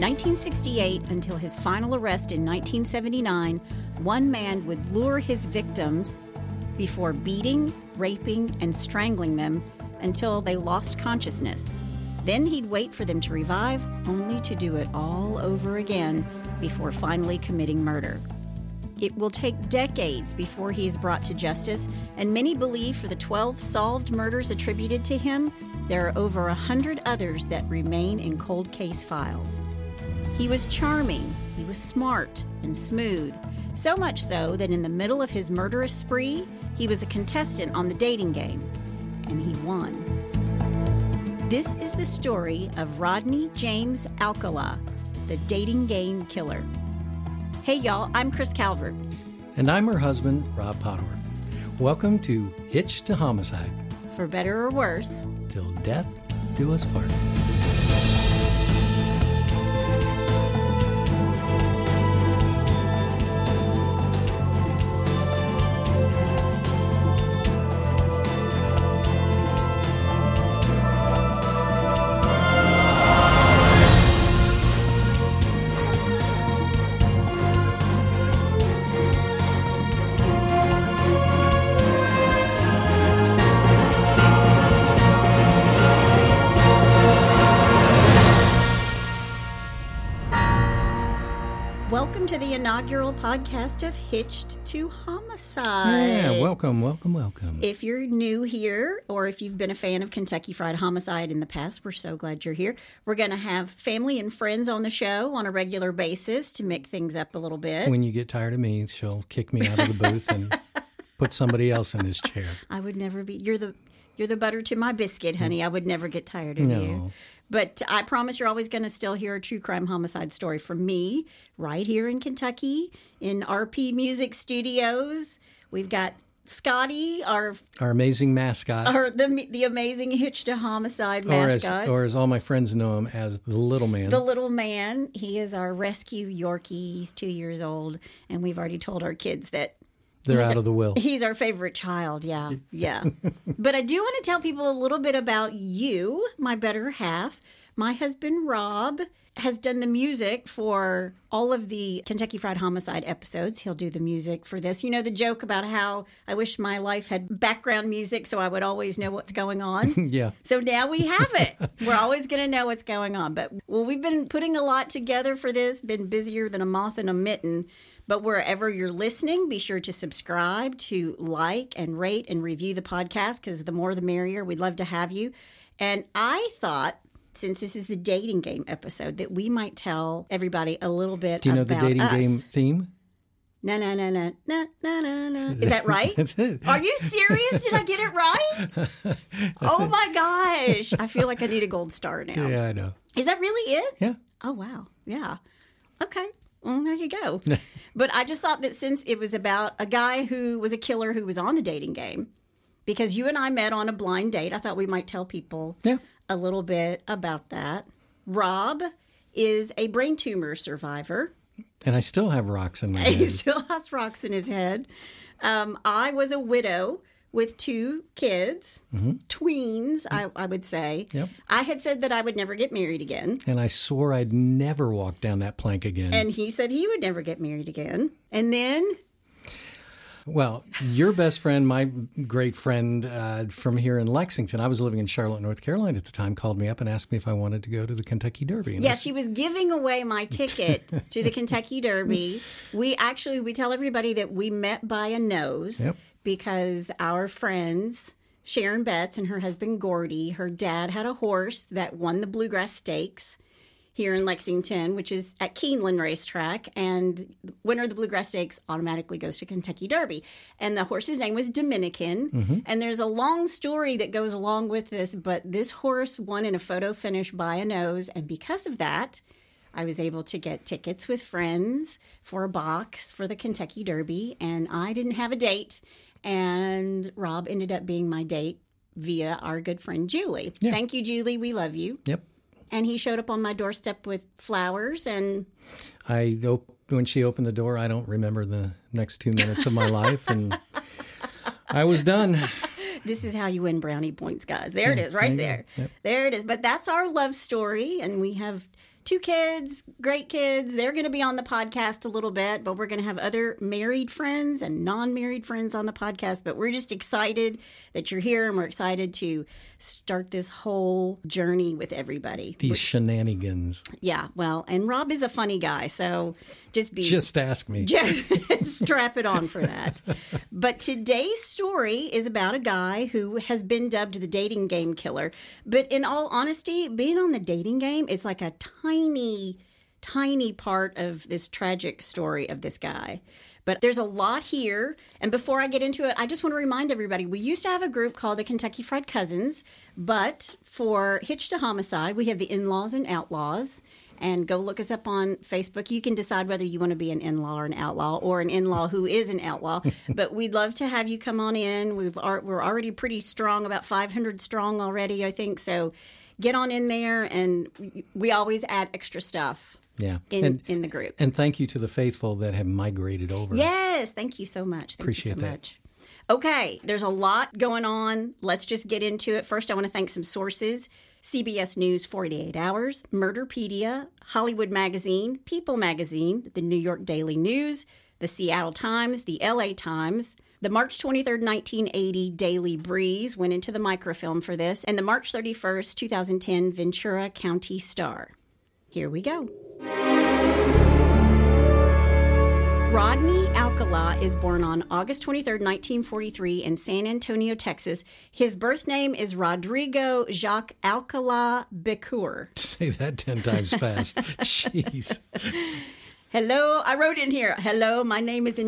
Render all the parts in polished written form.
1968 until his final arrest in 1979, one man would lure his victims before beating, raping, and strangling them until they lost consciousness. Then he'd wait for them to revive, only to do it all over again before finally committing murder. It will take decades before he is brought to justice, and many believe for the 12 solved murders attributed to him, there are over 100 others that remain in cold case files. He was charming, he was smart and smooth, so much so that in the middle of his murderous spree, he was a contestant on the dating game, and he won. This is the story of Rodney James Alcala, the dating game killer. Hey y'all, I'm Chris Calvert. And I'm her husband, Rob Pottorff. Welcome to Hitched to Homicide. For better or worse. Till death do us part. Welcome to the inaugural podcast of Hitched to Homicide. Yeah, welcome. If you're new here, or if you've been a fan of Kentucky Fried Homicide in the past, we're so glad you're here. We're going to have family and friends on the show on a regular basis to mix things up a little bit. When you get tired of me, she'll kick me out of the booth and put somebody else in his chair. I would never be. You're the butter to my biscuit, honey. I would never get tired of you. But I promise you're always going to still hear a true crime homicide story from me right here in Kentucky in RP Music Studios. We've got Scotty, our amazing mascot. The amazing Hitched to Homicide mascot. Or as all my friends know him as the Little Man. The Little Man. He is our rescue Yorkie. He's 2 years old. And we've already told our kids that they're out of the will. He's our favorite child, yeah. But I do want to tell people a little bit about you, my better half. My husband, Rob, has done the music for all of the Kentucky Fried Homicide episodes. He'll do the music for this. You know the joke about how I wish my life had background music so I would always know what's going on? Yeah. So now we have it. We're always going to know what's going on. But, we've been putting a lot together for this, been busier than a moth in a mitten. But wherever you're listening, be sure to subscribe, to like and rate and review the podcast, because the more the merrier. We'd love to have you. And I thought, since this is the dating game episode, that we might tell everybody a little bit about us. Do you know the dating game theme? Na. Is that right? That's it. Are you serious? Did I get it right? Oh, my gosh. I feel like I need a gold star now. Yeah, I know. Is that really it? Yeah. Oh, wow. Yeah. Okay. Well, there you go. But I just thought that since it was about a guy who was a killer who was on the dating game, because you and I met on a blind date, I thought we might tell people a little bit about that. Rob is a brain tumor survivor. And I still have rocks in my head. He still has rocks in his head. I was a widow with 2 kids, tweens, I would say. Yep. I had said that I would never get married again. And I swore I'd never walk down that plank again. And he said he would never get married again. And then... Well, your best friend, my great friend from here in Lexington, I was living in Charlotte, North Carolina at the time, called me up and asked me if I wanted to go to the Kentucky Derby. And she was giving away my ticket to the Kentucky Derby. We tell everybody that we met by a nose because our friends, Sharon Betts and her husband Gordy, her dad had a horse that won the Bluegrass Stakes here in Lexington, which is at Keeneland Racetrack, and the winner of the Bluegrass Stakes automatically goes to Kentucky Derby. And the horse's name was Dominican, and there's a long story that goes along with this, but this horse won in a photo finish by a nose, and because of that, I was able to get tickets with friends for a box for the Kentucky Derby, and I didn't have a date, and Rob ended up being my date via our good friend Julie. Yeah. Thank you, Julie. We love you. Yep. And he showed up on my doorstep with flowers, and when she opened the door, I don't remember the next 2 minutes of my life, and I was done. This is how you win brownie points, guys. There it is, right there. Yep. There it is. But that's our love story, and we have 2 kids, great kids. They're going to be on the podcast a little bit, but we're going to have other married friends and non-married friends on the podcast. But we're just excited that you're here, and we're excited to start this whole journey with everybody. These shenanigans. Yeah, well, and Rob is a funny guy, so just ask me. Just strap it on for that. But today's story is about a guy who has been dubbed the dating game killer. But in all honesty, being on the dating game is like a tiny part of this tragic story of this guy. But there's a lot here. And before I get into it, I just want to remind everybody, we used to have a group called the Kentucky Fried Cousins. But for Hitch to Homicide, we have the In-Laws and Outlaws. And go look us up on Facebook. You can decide whether you want to be an in-law or an outlaw, or an in-law who is an outlaw. But we'd love to have you come on in. We're already pretty strong, about 500 strong already, I think. So get on in there, and we always add extra stuff. Yeah. In the group. And thank you to the faithful that have migrated over. Yes. Thank you so much. Appreciate that. Much. Okay. There's a lot going on. Let's just get into it. First, I want to thank some sources. CBS News 48 Hours, Murderpedia, Hollywood Magazine, People Magazine, the New York Daily News, the Seattle Times, the LA Times, the March 23rd, 1980 Daily Breeze went into the microfilm for this, and the March 31st, 2010 Ventura County Star. Here we go. Rodney Alcala is born on August 23, 1943 in San Antonio, Texas. His birth name is Rodrigo Jacques Alcala Becour. Say that 10 times fast. Jeez. Hello, I wrote in here, hello, my name is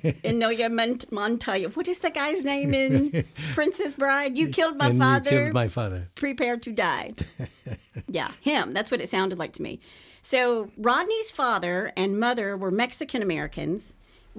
Inoya Montoya. What is the guy's name in Princess Bride? You killed my father. You killed my father. Prepare to die. Yeah, him. That's what it sounded like to me. So Rodney's father and mother were Mexican Americans,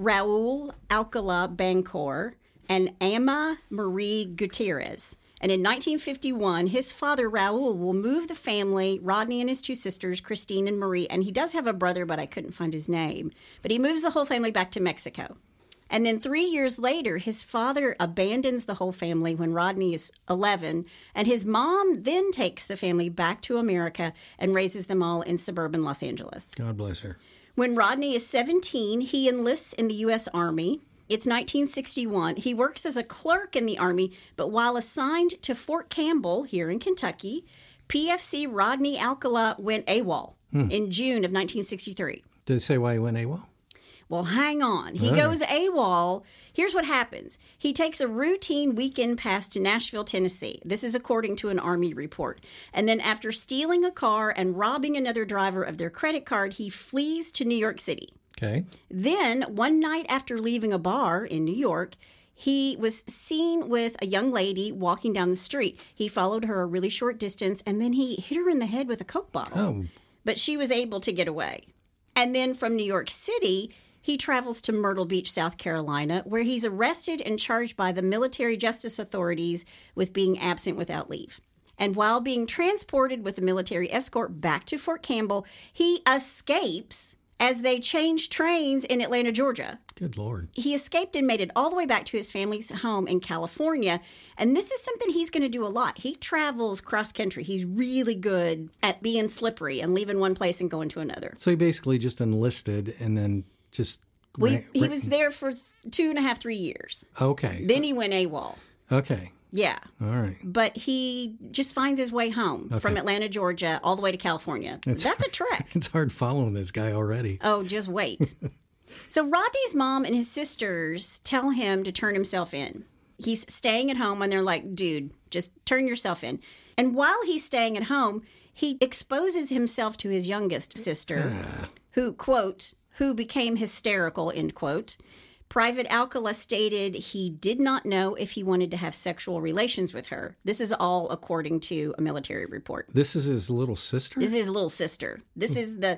Raul Alcala Bancor and Ama Marie Gutierrez. And in 1951, his father, Raul, will move the family, Rodney and his 2 sisters, Christine and Marie, and he does have a brother, but I couldn't find his name. But he moves the whole family back to Mexico. And then 3 years later, his father abandons the whole family when Rodney is 11, and his mom then takes the family back to America and raises them all in suburban Los Angeles. God bless her. When Rodney is 17, he enlists in the U.S. Army. It's 1961. He works as a clerk in the Army, but while assigned to Fort Campbell here in Kentucky, PFC Rodney Alcala went AWOL in June of 1963. Did it say why he went AWOL? Well, hang on. He goes AWOL. Here's what happens. He takes a routine weekend pass to Nashville, Tennessee. This is according to an Army report. And then after stealing a car and robbing another driver of their credit card, he flees to New York City. Okay. Then, one night after leaving a bar in New York, he was seen with a young lady walking down the street. He followed her a really short distance, and then he hit her in the head with a Coke bottle. Oh. But she was able to get away. And then from New York City, he travels to Myrtle Beach, South Carolina, where he's arrested and charged by the military justice authorities with being absent without leave. And while being transported with a military escort back to Fort Campbell, he escapes as they change trains in Atlanta, Georgia. Good Lord. He escaped and made it all the way back to his family's home in California. And this is something he's going to do a lot. He travels cross country. He's really good at being slippery and leaving one place and going to another. So he basically just enlisted and then just... He was there for 2.5, 3 years. Okay. Then he went AWOL. Okay. Yeah. All right. But he just finds his way home from Atlanta, Georgia, all the way to California. That's a trek. It's hard following this guy already. Oh, just wait. So Rodney's mom and his sisters tell him to turn himself in. He's staying at home, and they're like, dude, just turn yourself in. And while he's staying at home, he exposes himself to his youngest sister, who, quote, who became hysterical, end quote. Private Alcala stated he did not know if he wanted to have sexual relations with her. This is all according to a military report. This is his little sister? This is his little sister. This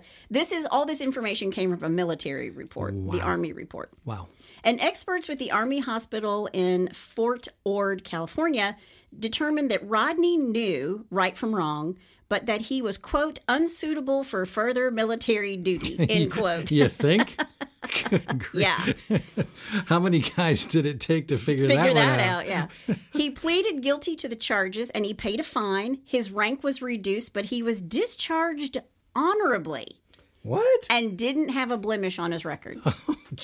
is all this information came from a military report, the Army report. Wow. And experts with the Army Hospital in Fort Ord, California, determined that Rodney knew right from wrong, but that he was, quote, unsuitable for further military duty, end quote. You think? Yeah. How many guys did it take to figure that one out? Yeah. He pleaded guilty to the charges and he paid a fine. His rank was reduced, but he was discharged honorably. What? And didn't have a blemish on his record. Oh,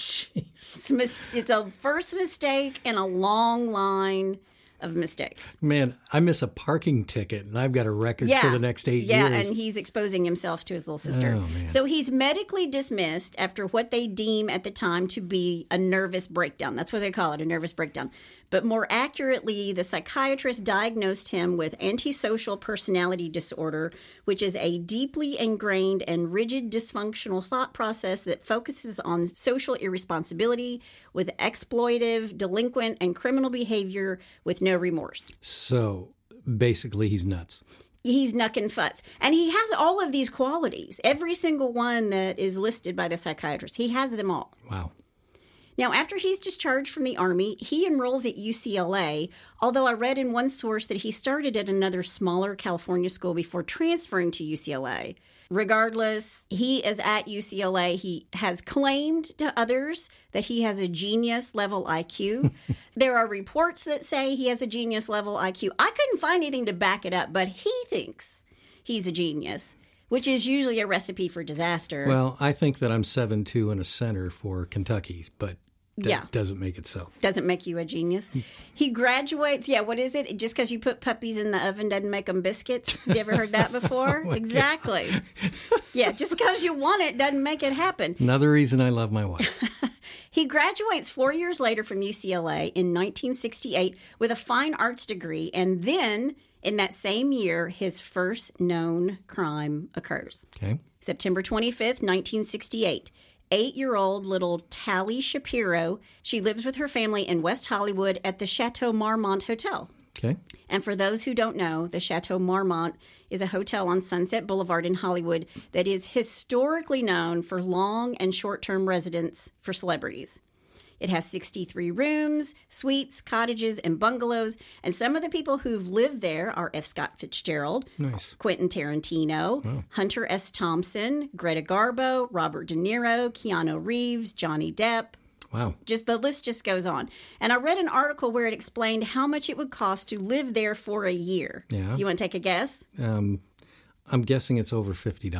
jeez. It's a first mistake in a long line of mistakes. Man, I miss a parking ticket, and I've got a record for the next 8 years. Yeah, and he's exposing himself to his little sister. Oh, man. So he's medically dismissed after what they deem at the time to be a nervous breakdown. That's what they call it, a nervous breakdown. But more accurately, the psychiatrist diagnosed him with antisocial personality disorder, which is a deeply ingrained and rigid dysfunctional thought process that focuses on social irresponsibility with exploitive, delinquent, and criminal behavior with no remorse. So basically, he's nuts. He's knuckin' futz. And he has all of these qualities. Every single one that is listed by the psychiatrist. He has them all. Wow. Now, after he's discharged from the Army, he enrolls at UCLA, although I read in one source that he started at another smaller California school before transferring to UCLA. Regardless, he is at UCLA. He has claimed to others that he has a genius-level IQ. There are reports that say he has a genius-level IQ. I couldn't find anything to back it up, but he thinks he's a genius, which is usually a recipe for disaster. Well, I think that I'm 7'2" and a center for Kentucky, but that doesn't make it so. Doesn't make you a genius. He graduates. Yeah, what is it? Just because you put puppies in the oven doesn't make them biscuits. Have you ever heard that before? Oh exactly. Yeah, just because you want it doesn't make it happen. Another reason I love my wife. He graduates 4 years later from UCLA in 1968 with a fine arts degree, and then in that same year, his first known crime occurs. Okay. September 25th, 1968. 8-year-old little Tally Shapiro. She lives with her family in West Hollywood at the Chateau Marmont Hotel. Okay. And for those who don't know, the Chateau Marmont is a hotel on Sunset Boulevard in Hollywood that is historically known for long and short-term residence for celebrities. It has 63 rooms, suites, cottages, and bungalows. And some of the people who've lived there are F. Scott Fitzgerald, nice. Quentin Tarantino, Hunter S. Thompson, Greta Garbo, Robert De Niro, Keanu Reeves, Johnny Depp. Wow. Just the list just goes on. And I read an article where it explained how much it would cost to live there for a year. Yeah. Do you want to take a guess? I'm guessing it's over $50.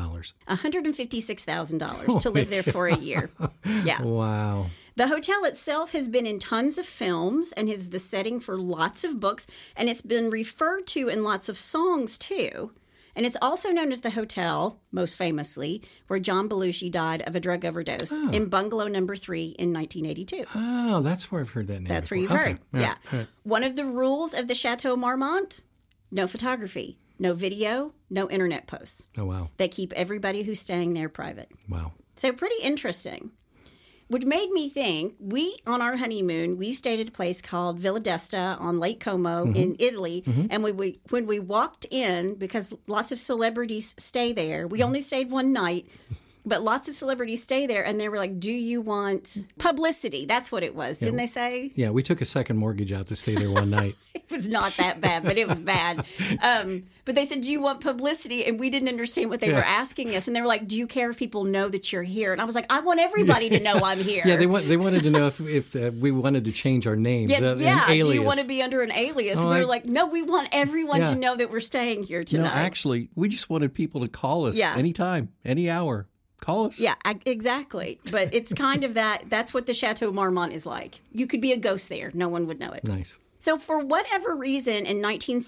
$156,000 to live there for a year. Yeah. Wow. The hotel itself has been in tons of films and is the setting for lots of books, and it's been referred to in lots of songs, too. And it's also known as the hotel, most famously, where John Belushi died of a drug overdose in Bungalow Number 3 in 1982. Oh, that's where I've heard that name That's before. where you've heard, Okay. yeah. Right. One of the rules of the Chateau Marmont, no photography, no video, no internet posts. Oh, wow. They keep everybody who's staying there private. Wow. So pretty interesting. Which made me think, on our honeymoon, we stayed at a place called Villa d'Este on Lake Como in Italy. And when we walked in, because lots of celebrities stay there, we only stayed one night, but lots of celebrities stay there, and they were like, do you want publicity? That's what it was, didn't they say? Yeah, we took a second mortgage out to stay there one night. It was not that bad, but it was bad. But they said, do you want publicity? And we didn't understand what they were asking us. And they were like, do you care if people know that you're here? And I was like, I want everybody to know I'm here. Yeah, they wanted to know if we wanted to change our names. An alias. Do you want to be under an alias? We were like, no, we want everyone to know that we're staying here tonight. No, actually, we just wanted people to call us anytime, any hour. Call us. Yeah, exactly. But it's kind of that's what the Chateau Marmont is like. You could be a ghost there. No one would know it. Nice. So for whatever reason, in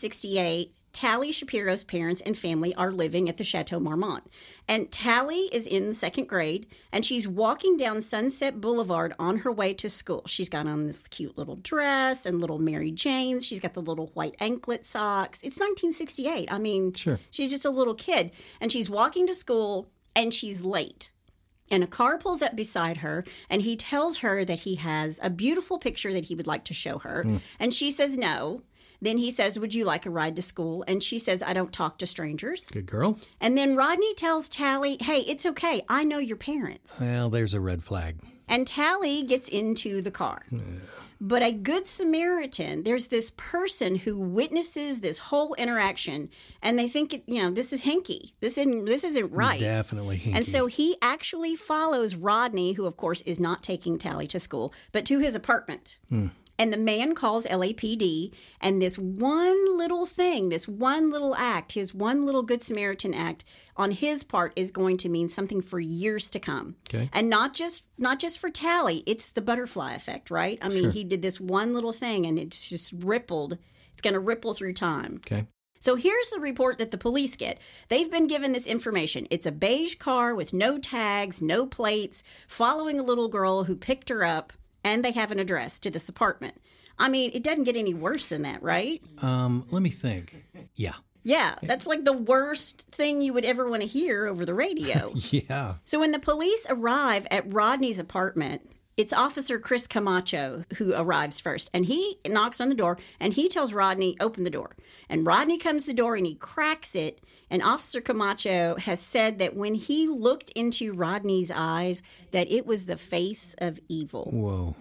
1968, Tally Shapiro's parents and family are living at the Chateau Marmont. And Tally is in the second grade, and she's walking down Sunset Boulevard on her way to school. She's got on this cute little dress and little Mary Janes. She's got the little white anklet socks. It's 1968. I mean, sure. She's just a little kid. And she's walking to school, and she's late. And a car pulls up beside her, and he tells her that he has a beautiful picture that he would like to show her. And she says no. Then he says, would you like a ride to school? And she says, I don't talk to strangers. Good girl. And then Rodney tells Tally, hey, it's okay. I know your parents. Well, there's a red flag. And Tally gets into the car. But a good Samaritan, there's this person who witnesses this whole interaction, and they think, this is hinky. This isn't right. Definitely hinky. And so he actually follows Rodney, who, of course, is not taking Tally to school, but to his apartment. And the man calls LAPD, and this one little thing, this one little act, his one little Good Samaritan act on his part is going to mean something for years to come. Okay. And not just for Tally, it's the butterfly effect, right? I mean, he did this one little thing, and it's just rippled. It's going to ripple through time. Okay. So here's the report that the police get. They've been given this information. It's a beige car with no tags, no plates, following a little girl who picked her up, and they have an address to this apartment. I mean, it doesn't get any worse than that, right? Let me think. Yeah. Yeah, that's like the worst thing you would ever want to hear over the radio. Yeah. So when the police arrive at Rodney's apartment, it's Officer Chris Camacho who arrives first. And he knocks on the door, and he tells Rodney, open the door. And Rodney comes to the door, and he cracks it. And Officer Camacho has said that when he looked into Rodney's eyes, that it was the face of evil. Whoa.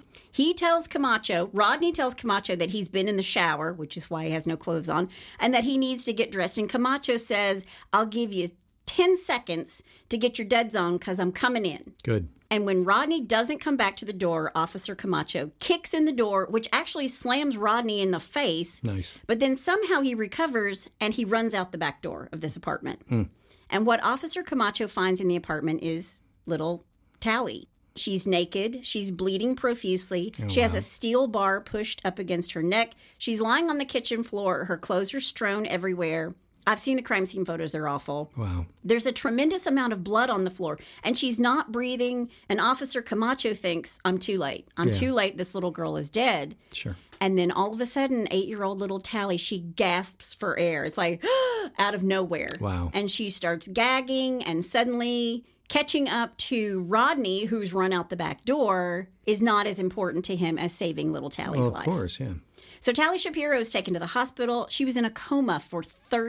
Rodney tells Camacho that he's been in the shower, which is why he has no clothes on, and that he needs to get dressed. And Camacho says, I'll give you 10 seconds to get your duds on because I'm coming in. Good. And when Rodney doesn't come back to the door, Officer Camacho kicks in the door, which actually slams Rodney in the face. Nice. But then somehow he recovers and he runs out the back door of this apartment. And what Officer Camacho finds in the apartment is little Tally. She's naked. She's bleeding profusely. She has a steel bar pushed up against her neck. She's lying on the kitchen floor. Her clothes are strewn everywhere. I've seen the crime scene photos. They're awful. Wow. There's a tremendous amount of blood on the floor, and she's not breathing. And Officer Camacho thinks, I'm too late. I'm too late. This little girl is dead. Sure. And then all of a sudden, 8-year-old little Tally, she gasps for air. It's like out of nowhere. Wow. And she starts gagging, and suddenly catching up to Rodney, who's run out the back door, is not as important to him as saving little Tally's life. Of course, yeah. So Tally Shapiro is taken to the hospital. She was in a coma for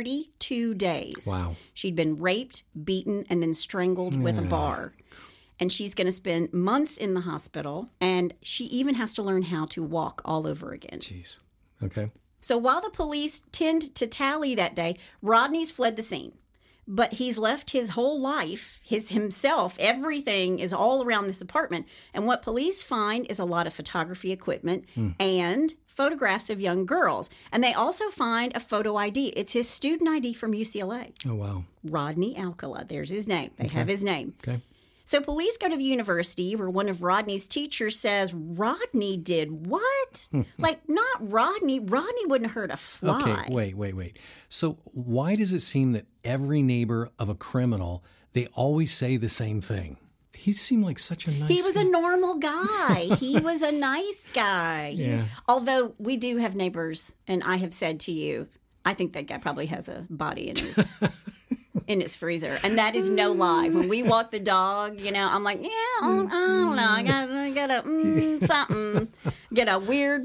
32 days. Wow. She'd been raped, beaten, and then strangled with a bar. And she's going to spend months in the hospital, and she even has to learn how to walk all over again. Jeez. Okay. So while the police tend to Tally that day, Rodney's fled the scene. But he's left his whole life, himself, everything is all around this apartment. And what police find is a lot of photography equipment and photographs of young girls. And they also find a photo ID. It's his student ID from UCLA. Oh, wow. Rodney Alcala. There's his name. They have his name. Okay. So police go to the university where one of Rodney's teachers says, Rodney did what? Like, not Rodney. Rodney wouldn't hurt a fly. Okay, wait. So why does it seem that every neighbor of a criminal, they always say the same thing? He seemed like such a nice He was a normal guy. He was a nice guy. Yeah. Although we do have neighbors, and I have said to you, I think that guy probably has a body in his in his freezer, and that is no lie. When we walk the dog, I'm like, I don't know, I got a something, get a weird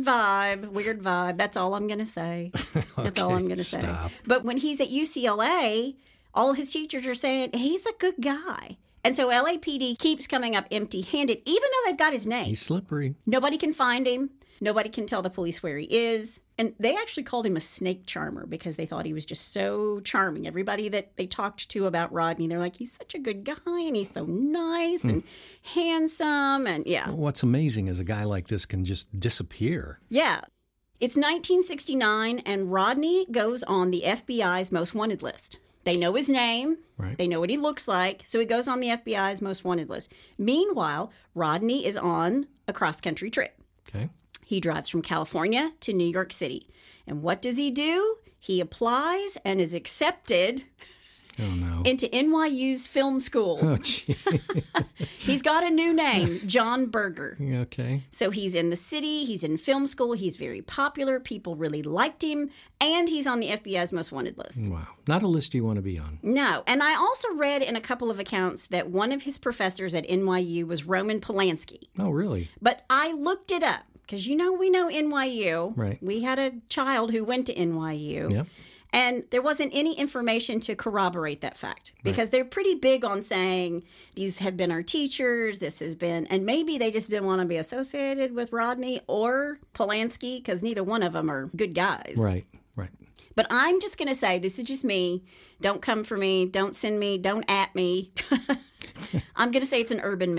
vibe. That's all I'm gonna say. That's all I'm gonna say. But when he's at UCLA, all his teachers are saying he's a good guy. And so LAPD keeps coming up empty-handed, even though they've got his name. He's slippery. Nobody can find him. Nobody can tell the police where he is. And they actually called him a snake charmer because they thought he was just so charming. Everybody that they talked to about Rodney, they're like, he's such a good guy and he's so nice and handsome. And yeah. What's amazing is a guy like this can just disappear. Yeah. It's 1969 and Rodney goes on the FBI's most wanted list. They know his name. Right. They know what he looks like. So he goes on the FBI's most wanted list. Meanwhile, Rodney is on a cross-country trip. Okay. He drives from California to New York City. And what does he do? He applies and is accepted into NYU's film school. Oh, gee. He's got a new name, John Berger. Okay. So he's in the city. He's in film school. He's very popular. People really liked him. And he's on the FBI's most wanted list. Wow. Not a list you want to be on. No. And I also read in a couple of accounts that one of his professors at NYU was Roman Polanski. Oh, really? But I looked it up. Because, we know NYU. Right. We had a child who went to NYU. Yep. And there wasn't any information to corroborate that fact. Because they're pretty big on saying, these have been our teachers, this has been... And maybe they just didn't want to be associated with Rodney or Polanski, because neither one of them are good guys. Right. But I'm just going to say, this is just me. Don't come for me. Don't send me. Don't at me. I'm going to say it's an urban myth.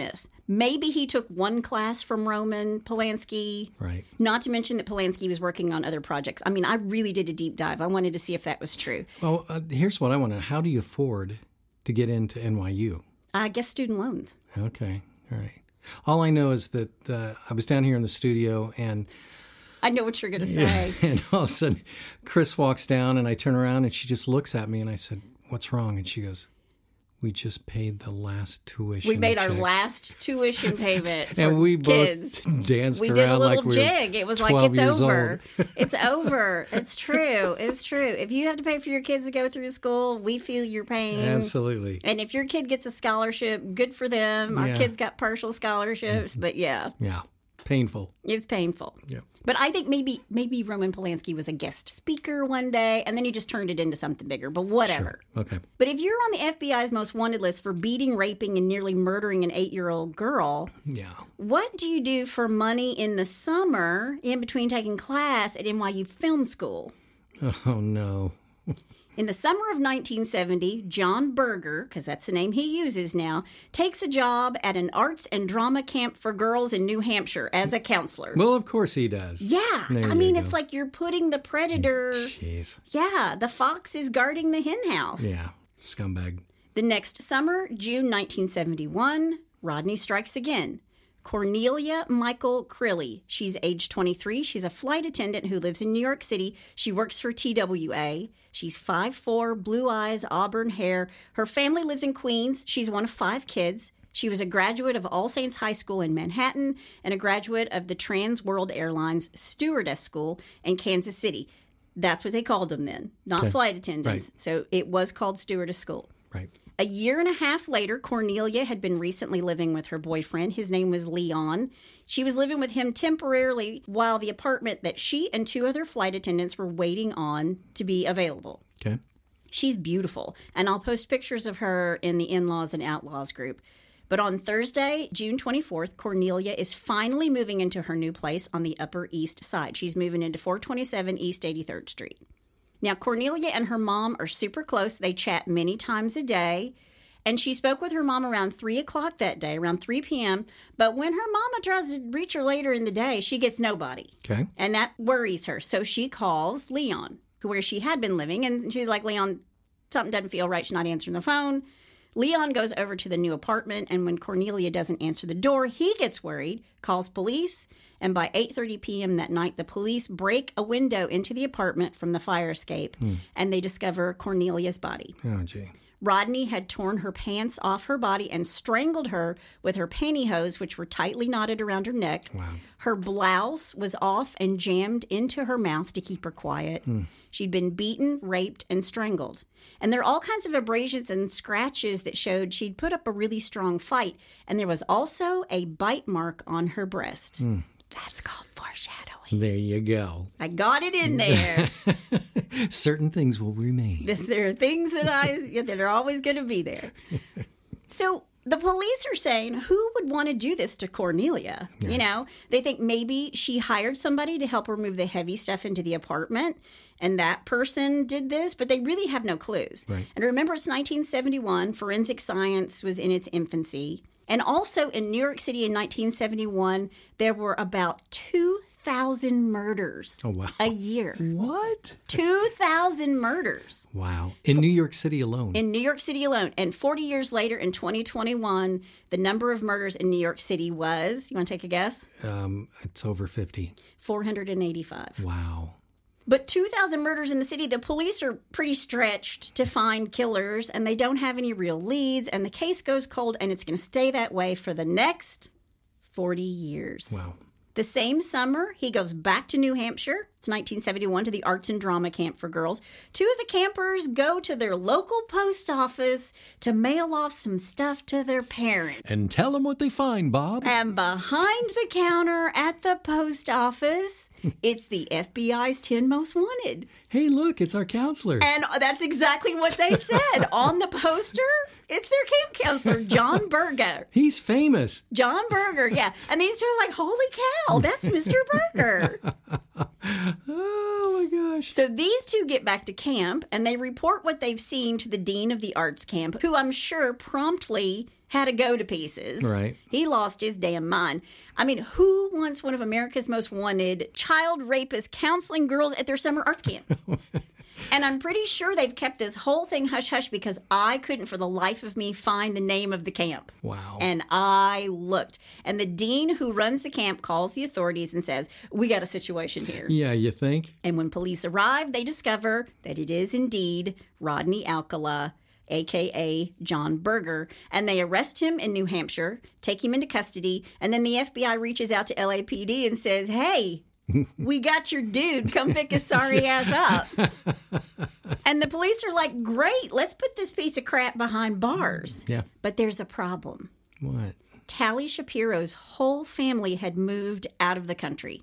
Maybe he took one class from Roman Polanski. Right. Not to mention that Polanski was working on other projects. I mean, I really did a deep dive. I wanted to see if that was true. Well, here's what I want to know. How do you afford to get into NYU? I guess student loans. Okay. All right. All I know is that I was down here in the studio and... I know what you're going to say. And all of a sudden, Chris walks down and I turn around and she just looks at me and I said, "What's wrong?" And she goes, "We just paid the last tuition. We made check. our last tuition payment for and we kids. Both danced we around did a little like we jig. were It was 12 like, it's years over. Old. It's over. It's true. It's true. If you have to pay for your kids to go through school, we feel your pain. Absolutely. And if your kid gets a scholarship, good for them. Our kids got partial scholarships, but yeah. Yeah. Painful. It's painful. Yeah. But I think maybe Roman Polanski was a guest speaker one day, and then he just turned it into something bigger. But whatever. Sure. Okay. But if you're on the FBI's most wanted list for beating, raping, and nearly murdering an 8-year-old girl, what do you do for money in the summer in between taking class at NYU Film School? Oh, no. In the summer of 1970, John Berger, because that's the name he uses now, takes a job at an arts and drama camp for girls in New Hampshire as a counselor. Well, of course he does. Yeah. I mean, it's like you're putting the predator... Jeez. Yeah, the fox is guarding the hen house. Yeah, scumbag. The next summer, June 1971, Rodney strikes again. Cornelia Michael Crilly. She's age 23. She's a flight attendant who lives in New York City. She works for TWA. She's 5'4", blue eyes, auburn hair. Her family lives in Queens. She's one of 5 kids. She was a graduate of All Saints High School in Manhattan and a graduate of the Trans World Airlines Stewardess School in Kansas City. That's what they called them then, not flight attendants. Right. So it was called Stewardess School. Right. A year and a half later, Cornelia had been recently living with her boyfriend. His name was Leon. She was living with him temporarily while the apartment that she and 2 other flight attendants were waiting on to be available. Okay. She's beautiful, and I'll post pictures of her in the In-Laws and Outlaws group. But on Thursday, June 24th, Cornelia is finally moving into her new place on the Upper East Side. She's moving into 427 East 83rd Street. Now, Cornelia and her mom are super close. They chat many times a day. And she spoke with her mom around 3 o'clock that day, around 3 p.m. But when her mama tries to reach her later in the day, she gets nobody. Okay. And that worries her. So she calls Leon, where she had been living. And she's like, "Leon, something doesn't feel right. She's not answering the phone." Leon goes over to the new apartment. And when Cornelia doesn't answer the door, he gets worried, calls police. And by 8:30 p.m. that night, the police break a window into the apartment from the fire escape, and they discover Cornelia's body. Oh, gee. Rodney had torn her pants off her body and strangled her with her pantyhose, which were tightly knotted around her neck. Wow. Her blouse was off and jammed into her mouth to keep her quiet. She'd been beaten, raped, and strangled. And there are all kinds of abrasions and scratches that showed she'd put up a really strong fight. And there was also a bite mark on her breast. That's called foreshadowing. There you go. I got it in there. Certain things will remain. There are things that are always going to be there. So the police are saying, who would want to do this to Cornelia? Yeah. You know, they think maybe she hired somebody to help her move the heavy stuff into the apartment, and that person did this, but they really have no clues. Right. And remember, it's 1971. Forensic science was in its infancy. And also in New York City in 1971, there were about 2,000 murders a year. What? 2,000 murders. Wow. In New York City alone. In New York City alone. And 40 years later, in 2021, the number of murders in New York City was, you want to take a guess? It's over 50. 485. Wow. But 2,000 murders in the city, the police are pretty stretched to find killers, and they don't have any real leads, and the case goes cold, and it's going to stay that way for the next 40 years. Wow. The same summer, he goes back to New Hampshire. It's 1971, to the Arts and Drama Camp for Girls. 2 of the campers go to their local post office to mail off some stuff to their parents. And tell them what they find, Bob. And behind the counter at the post office, it's the FBI's 10 Most Wanted. Hey, look, it's our counselor. And that's exactly what they said. On the poster, it's their camp counselor, John Berger. He's famous. John Berger, yeah. And these two are like, holy cow, that's Mr. Berger. Oh, my gosh. So these two get back to camp, and they report what they've seen to the dean of the arts camp, who I'm sure promptly had to go to pieces. Right. He lost his damn mind. I mean, who wants one of America's most wanted child rapists counseling girls at their summer arts camp? And I'm pretty sure they've kept this whole thing hush-hush because I couldn't for the life of me find the name of the camp. Wow. And I looked. And the dean who runs the camp calls the authorities and says, we got a situation here. Yeah, you think? And when police arrive, they discover that it is indeed Rodney Alcala, a.k.a. John Berger, and they arrest him in New Hampshire, take him into custody, and then the FBI reaches out to LAPD and says, hey, we got your dude. Come pick his sorry ass up. And the police are like, great, let's put this piece of crap behind bars. Yeah. But there's a problem. What? Tally Shapiro's whole family had moved out of the country.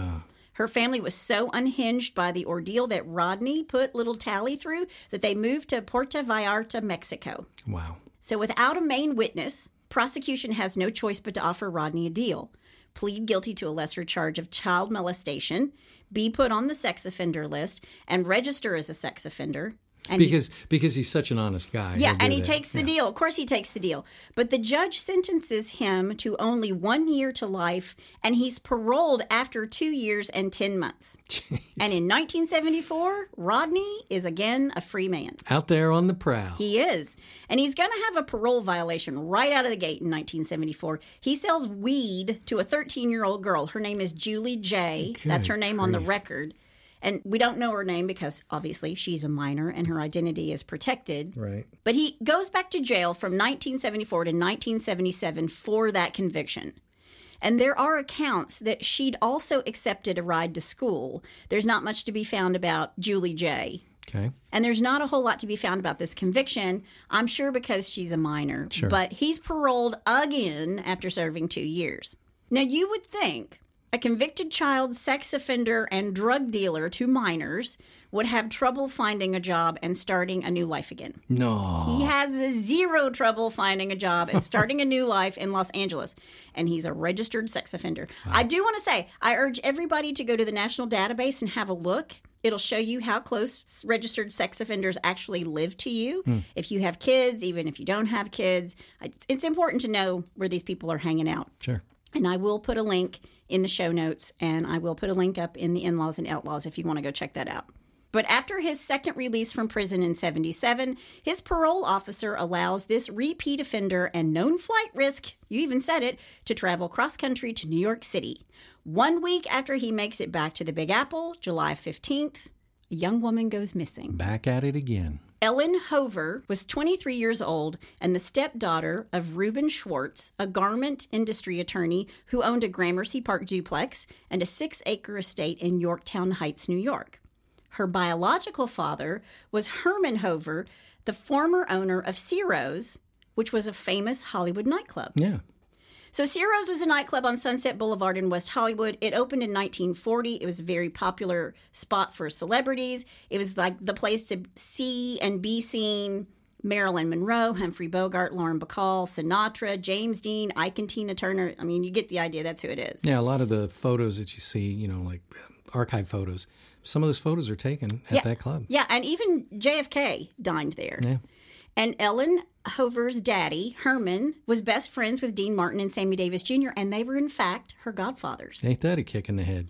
Her family was so unhinged by the ordeal that Rodney put little Tally through that they moved to Puerto Vallarta, Mexico. Wow. So without a main witness, prosecution has no choice but to offer Rodney a deal. Plead guilty to a lesser charge of child molestation, be put on the sex offender list, and register as a sex offender. And because he's such an honest guy. Yeah, and he takes the deal. Of course he takes the deal. But the judge sentences him to only 1 year to life, and he's paroled after 2 years and 10 months. Jeez. And in 1974, Rodney is again a free man. Out there on the prowl. He is. And he's going to have a parole violation right out of the gate in 1974. He sells weed to a 13-year-old girl. Her name is Julie J. That's her name on the record. And we don't know her name because, obviously, she's a minor and her identity is protected. Right. But he goes back to jail from 1974 to 1977 for that conviction. And there are accounts that she'd also accepted a ride to school. There's not much to be found about Julie J. Okay. And there's not a whole lot to be found about this conviction, I'm sure because she's a minor. Sure. But he's paroled again after serving 2 years. Now, you would think a convicted child sex offender and drug dealer to minors would have trouble finding a job and starting a new life again. No. He has zero trouble finding a job and starting a new life in Los Angeles. And he's a registered sex offender. Wow. I do want to say, I urge everybody to go to the national database and have a look. It'll show you how close registered sex offenders actually live to you. If you have kids, even if you don't have kids. It's important to know where these people are hanging out. Sure. And I will put a link in the show notes, and I will put a link up in the In-Laws and Outlaws if you want to go check that out. But after his second release from prison in 1977, his parole officer allows this repeat offender and known flight risk, you even said it, to travel cross-country to New York City. 1 week after he makes it back to the Big Apple, July 15th, a young woman goes missing. Back at it again. Ellen Hover was 23 years old and the stepdaughter of Reuben Schwartz, a garment industry attorney who owned a Gramercy Park duplex and a 6-acre estate in Yorktown Heights, New York. Her biological father was Herman Hover, the former owner of Ciro's, which was a famous Hollywood nightclub. Yeah. So Ciro's was a nightclub on Sunset Boulevard in West Hollywood. It opened in 1940. It was a very popular spot for celebrities. It was like the place to see and be seen Marilyn Monroe, Humphrey Bogart, Lauren Bacall, Sinatra, James Dean, Ike and Tina Turner. I mean, you get the idea. That's who it is. Yeah, a lot of the photos that you see, like archive photos, some of those photos are taken at that club. Yeah, and even JFK dined there. Yeah. And Ellen Hover's daddy, Herman, was best friends with Dean Martin and Sammy Davis Jr., and they were, in fact, her godfathers. Ain't that a kick in the head?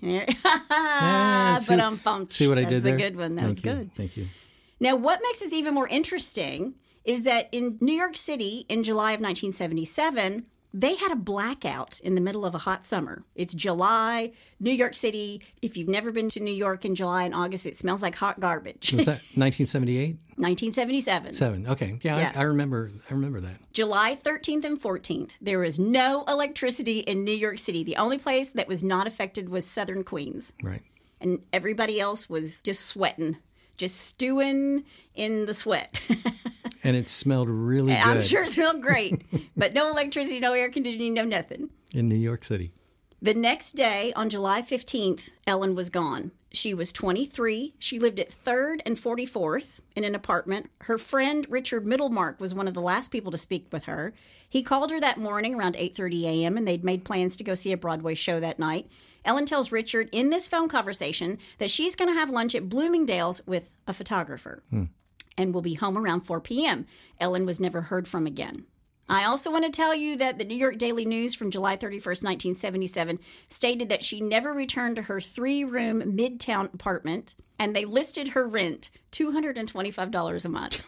See what I did there? That's a good one. That was good. Thank you. Now, what makes this even more interesting is that in New York City, in July of 1977, they had a blackout in the middle of a hot summer. It's July, New York City. If you've never been to New York in July and August, it smells like hot garbage. Was that 1978? 1977. Okay. Yeah. I remember that. July 13th and 14th, there was no electricity in New York City. The only place that was not affected was Southern Queens. Right. And everybody else was just sweating, just stewing in the sweat. And it smelled really good. I'm sure it smelled great. But no electricity, no air conditioning, no nothing. In New York City. The next day, on July 15th, Ellen was gone. She was 23. She lived at 3rd and 44th in an apartment. Her friend, Richard Middlemark, was one of the last people to speak with her. He called her that morning around 8:30 a.m., and they'd made plans to go see a Broadway show that night. Ellen tells Richard in this phone conversation that she's going to have lunch at Bloomingdale's with a photographer and will be home around 4 p.m. Ellen was never heard from again. I also want to tell you that the New York Daily News from July 31st, 1977 stated that she never returned to her 3-room Midtown apartment, and they listed her rent $225 a month,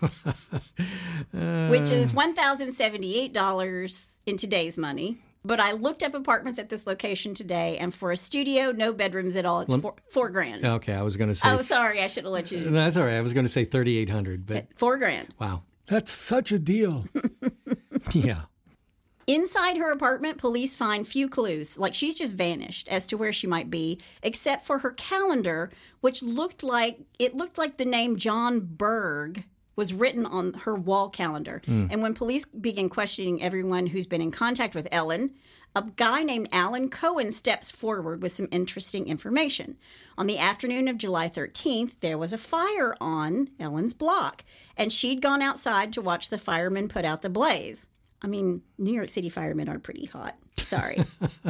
which is $1,078 in today's money. But I looked up apartments at this location today, and for a studio, no bedrooms at all, it's $4,000. Okay, I was going to say... Oh, sorry, I should have let you... No, that's all right. I was going to say $3,800, but... $4,000. Wow. That's such a deal. Yeah. Inside her apartment, police find few clues, like she's just vanished as to where she might be, except for her calendar, which looked like the name John Berg was written on her wall calendar. And when police began questioning everyone who's been in contact with Ellen, a guy named Alan Cohen steps forward with some interesting information. On the afternoon of July 13th, there was a fire on Ellen's block, and she'd gone outside to watch the firemen put out the blaze. I mean, New York City firemen are pretty hot. Sorry.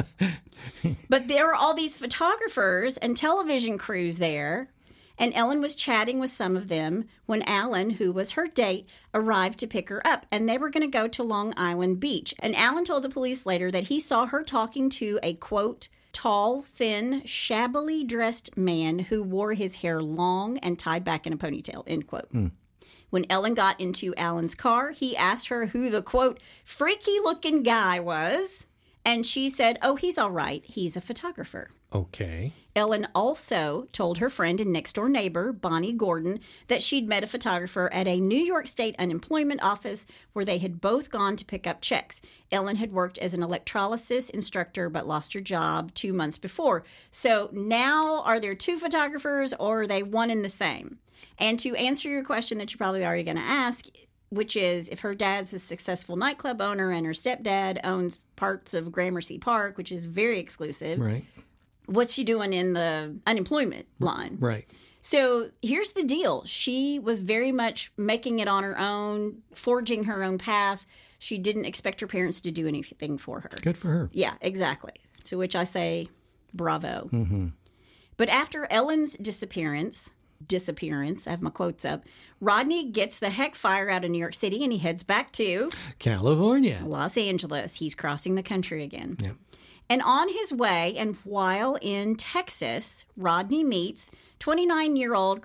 But there were all these photographers and television crews there, and Ellen was chatting with some of them when Alan, who was her date, arrived to pick her up, and they were going to go to Long Island Beach. And Alan told the police later that he saw her talking to a, quote, tall, thin, shabbily dressed man who wore his hair long and tied back in a ponytail, end quote. When Ellen got into Alan's car, he asked her who the, quote, freaky-looking guy was, and she said, oh, he's all right. He's a photographer. Okay. Ellen also told her friend and next-door neighbor, Bonnie Gordon, that she'd met a photographer at a New York State unemployment office where they had both gone to pick up checks. Ellen had worked as an electrolysis instructor but lost her job 2 months before. So now are there 2 photographers or are they one and the same? And to answer your question that you're probably already going to ask, which is if her dad's a successful nightclub owner and her stepdad owns parts of Gramercy Park, which is very exclusive, right? What's she doing in the unemployment line? Right. So here's the deal. She was very much making it on her own, forging her own path. She didn't expect her parents to do anything for her. Good for her. Yeah, exactly. To which I say, bravo. But after Ellen's disappearance, I have my quotes up, Rodney gets the heck fire out of New York City and he heads back to California, Los Angeles. He's crossing the country again. Yeah. And on his way, and while in Texas, Rodney meets 29-year-old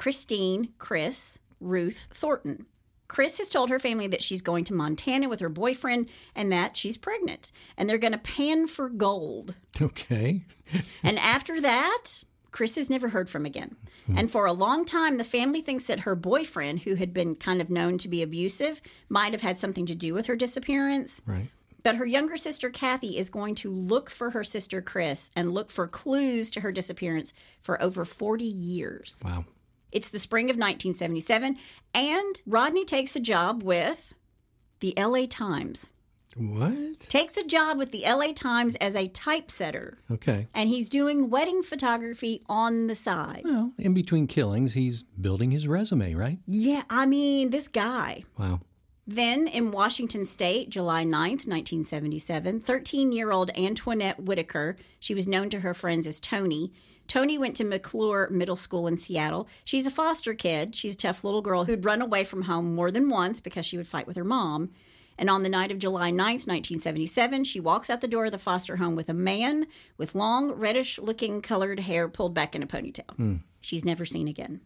Chris Ruth Thornton. Chris has told her family that she's going to Montana with her boyfriend and that she's pregnant. And they're going to pan for gold. Okay. And after that, Chris is never heard from again. And for a long time, the family thinks that her boyfriend, who had been kind of known to be abusive, might have had something to do with her disappearance. Right. But her younger sister, Kathy, is going to look for her sister, Chris, and look for clues to her disappearance for over 40 years. Wow. It's the spring of 1977, and Rodney takes a job with the LA Times. What? Takes a job with the LA Times as a typesetter. Okay. And he's doing wedding photography on the side. Well, in between killings, he's building his resume, right? Yeah, I mean, this guy. Wow. Then, in Washington State, July 9th, 1977, 13-year-old Antoinette Whitaker, she was known to her friends as Tony. Tony went to McClure Middle School in Seattle. She's a foster kid. She's a tough little girl who'd run away from home more than once because she would fight with her mom. And on the night of July 9th, 1977, she walks out the door of the foster home with a man with long, reddish-looking colored hair pulled back in a ponytail. She's never seen again.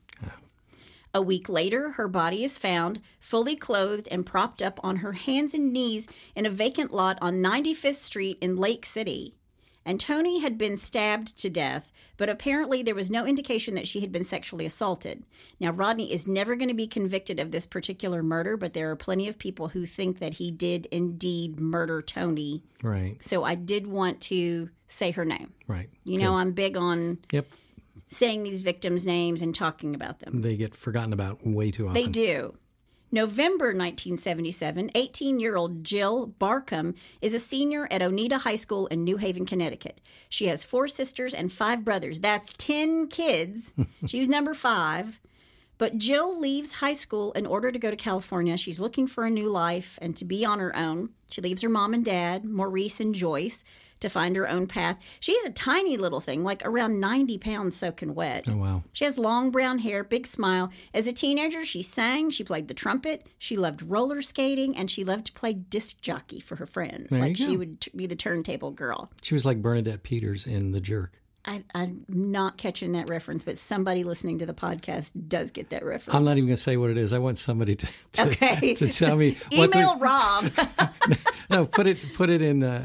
A week later, her body is found, fully clothed and propped up on her hands and knees in a vacant lot on 95th Street in Lake City. And Tony had been stabbed to death, but apparently there was no indication that she had been sexually assaulted. Now, Rodney is never going to be convicted of this particular murder, but there are plenty of people who think that he did indeed murder Tony. Right. So I did want to say her name. Right. You know, I'm big on... Yep. saying these victims' names and talking about them. They get forgotten about way too often. They do. November 1977, 18-year-old Jill Barkham is a senior at Oneida High School in New Haven, Connecticut. She has 4 sisters and 5 brothers. That's 10 kids. She was number 5. But Jill leaves high school in order to go to California. She's looking for a new life and to be on her own. She leaves her mom and dad, Maurice and Joyce, to find her own path. She's a tiny little thing, like around 90 pounds soaking wet. Oh, wow. She has long brown hair, big smile. As a teenager, she sang, she played the trumpet, she loved roller skating, and she loved to play disc jockey for her friends. There like you go. she would be the turntable girl. She was like Bernadette Peters in The Jerk. I'm not catching that reference, but somebody listening to the podcast does get that reference. I'm not even going to say what it is. I want somebody to tell me. Email Rob. No, put it in the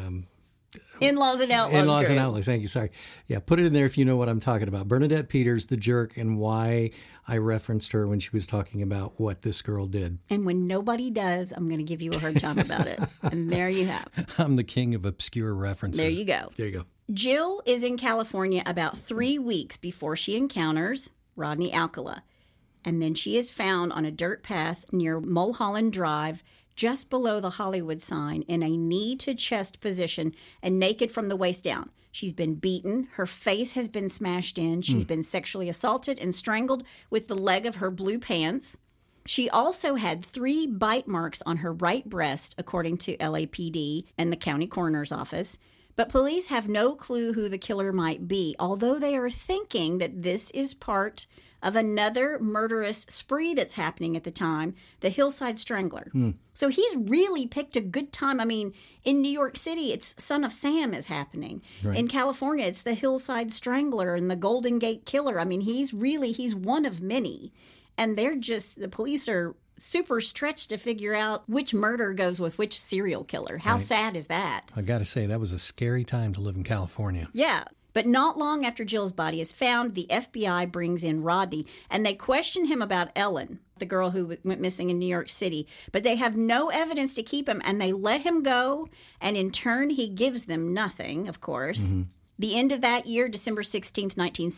In-Laws and Outlaws. In-Laws group. and Outlaws. Thank you. Sorry. Yeah, put it in there if you know what I'm talking about. Bernadette Peters, The Jerk, and why I referenced her when she was talking about what this girl did. And when nobody does, I'm going to give you a hard time about it. And there you have. I'm the king of obscure references. There you go. There you go. Jill is in California about 3 weeks before she encounters Rodney Alcala. And then she is found on a dirt path near Mulholland Drive, just below the Hollywood sign, in a knee-to-chest position and naked from the waist down. She's been beaten. Her face has been smashed in. She's been sexually assaulted and strangled with the leg of her blue pants. She also had 3 bite marks on her right breast, according to LAPD and the county coroner's office. But police have no clue who the killer might be, although they are thinking that this is part of another murderous spree that's happening at the time, the Hillside Strangler. So he's really picked a good time. I mean, in New York City, it's Son of Sam is happening. Right. In California, it's the Hillside Strangler and the Golden Gate Killer. I mean, he's one of many. And the police are super stretched to figure out which murder goes with which serial killer. How sad is that? I got to say, that was a scary time to live in California. Yeah. But not long after Jill's body is found, the FBI brings in Rodney, and they question him about Ellen, the girl who went missing in New York City. But they have no evidence to keep him, and they let him go, and in turn, he gives them nothing, of course. Mm-hmm. The end of that year, December 16th,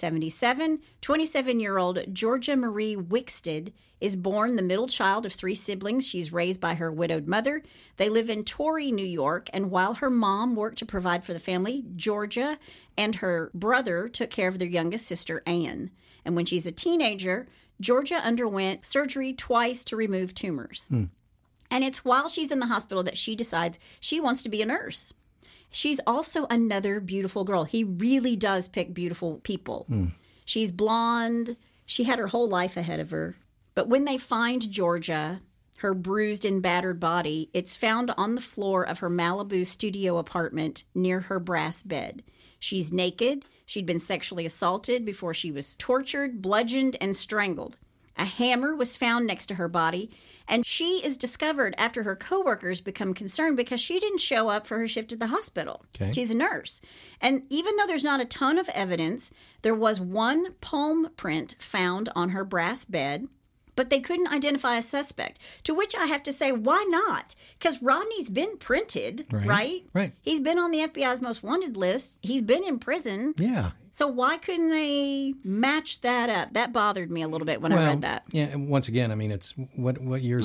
1977, 27-year-old Georgia Marie Wickstead is born the middle child of 3 siblings. She's raised by her widowed mother. They live in Torrey, New York, and while her mom worked to provide for the family, Georgia and her brother took care of their youngest sister, Anne. And when she's a teenager, Georgia underwent surgery twice to remove tumors. And it's while she's in the hospital that she decides she wants to be a nurse. She's also another beautiful girl. He really does pick beautiful people. She's blonde. She had her whole life ahead of her. But when they find Georgia, her bruised and battered body, it's found on the floor of her Malibu studio apartment near her brass bed. She's naked. She'd been sexually assaulted before she was tortured, bludgeoned, and strangled. A hammer was found next to her body, and she is discovered after her coworkers become concerned because she didn't show up for her shift at the hospital. Okay. She's a nurse. And even though there's not a ton of evidence, there was one palm print found on her brass bed, but they couldn't identify a suspect, to which I have to say, why not? Because Rodney's been printed, right? Right. He's been on the FBI's most wanted list. He's been in prison. Yeah. So why couldn't they match that up? That bothered me a little bit when I read that. Yeah, and once again, I mean, it's what years is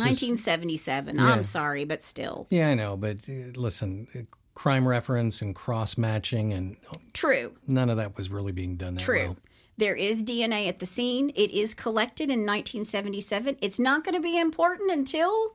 1977. Yeah. I'm sorry, but still. Yeah, I know, but listen, crime reference and cross-matching and True. none of that was really being done that True. well. There is DNA at the scene. It is collected in 1977. It's not going to be important until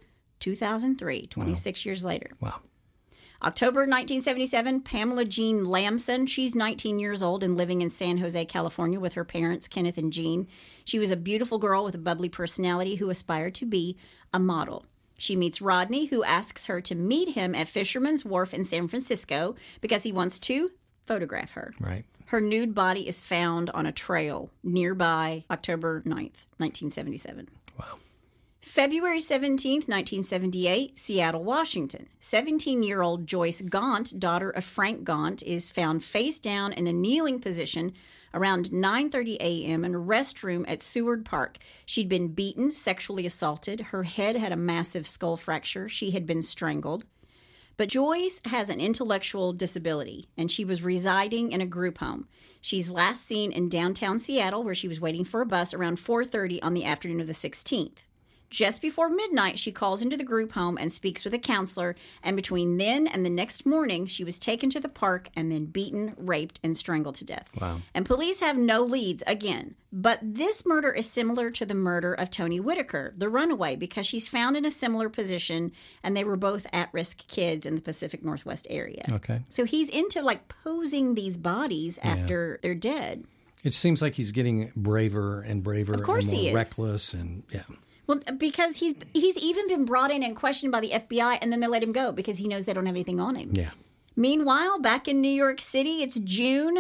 2003, 26 years later. Wow. October 1977, Pamela Jean Lamson. She's 19 years old and living in San Jose, California with her parents, Kenneth and Jean. She was a beautiful girl with a bubbly personality who aspired to be a model. She meets Rodney, who asks her to meet him at Fisherman's Wharf in San Francisco because he wants to photograph her. Right. Her nude body is found on a trail nearby October 9th, 1977. Wow. February 17th, 1978, Seattle, Washington. 17-year-old Joyce Gaunt, daughter of Frank Gaunt, is found face down in a kneeling position around 9:30 a.m. in a restroom at Seward Park. She'd been beaten, sexually assaulted. Her head had a massive skull fracture. She had been strangled. But Joyce has an intellectual disability, and she was residing in a group home. She's last seen in downtown Seattle, where she was waiting for a bus around 4:30 on the afternoon of the 16th. Just before midnight, she calls into the group home and speaks with a counselor, and between then and the next morning, she was taken to the park and then beaten, raped, and strangled to death. Wow. And police have no leads again. But this murder is similar to the murder of Toni Whitaker, the runaway, because she's found in a similar position, and they were both at-risk kids in the Pacific Northwest area. Okay. So he's into, like, posing these bodies after they're dead. It seems like he's getting braver and braver Of course and more he is. reckless, and Well, because he's even been brought in and questioned by the FBI, and then they let him go because he knows they don't have anything on him. Yeah. Meanwhile, back in New York City, it's June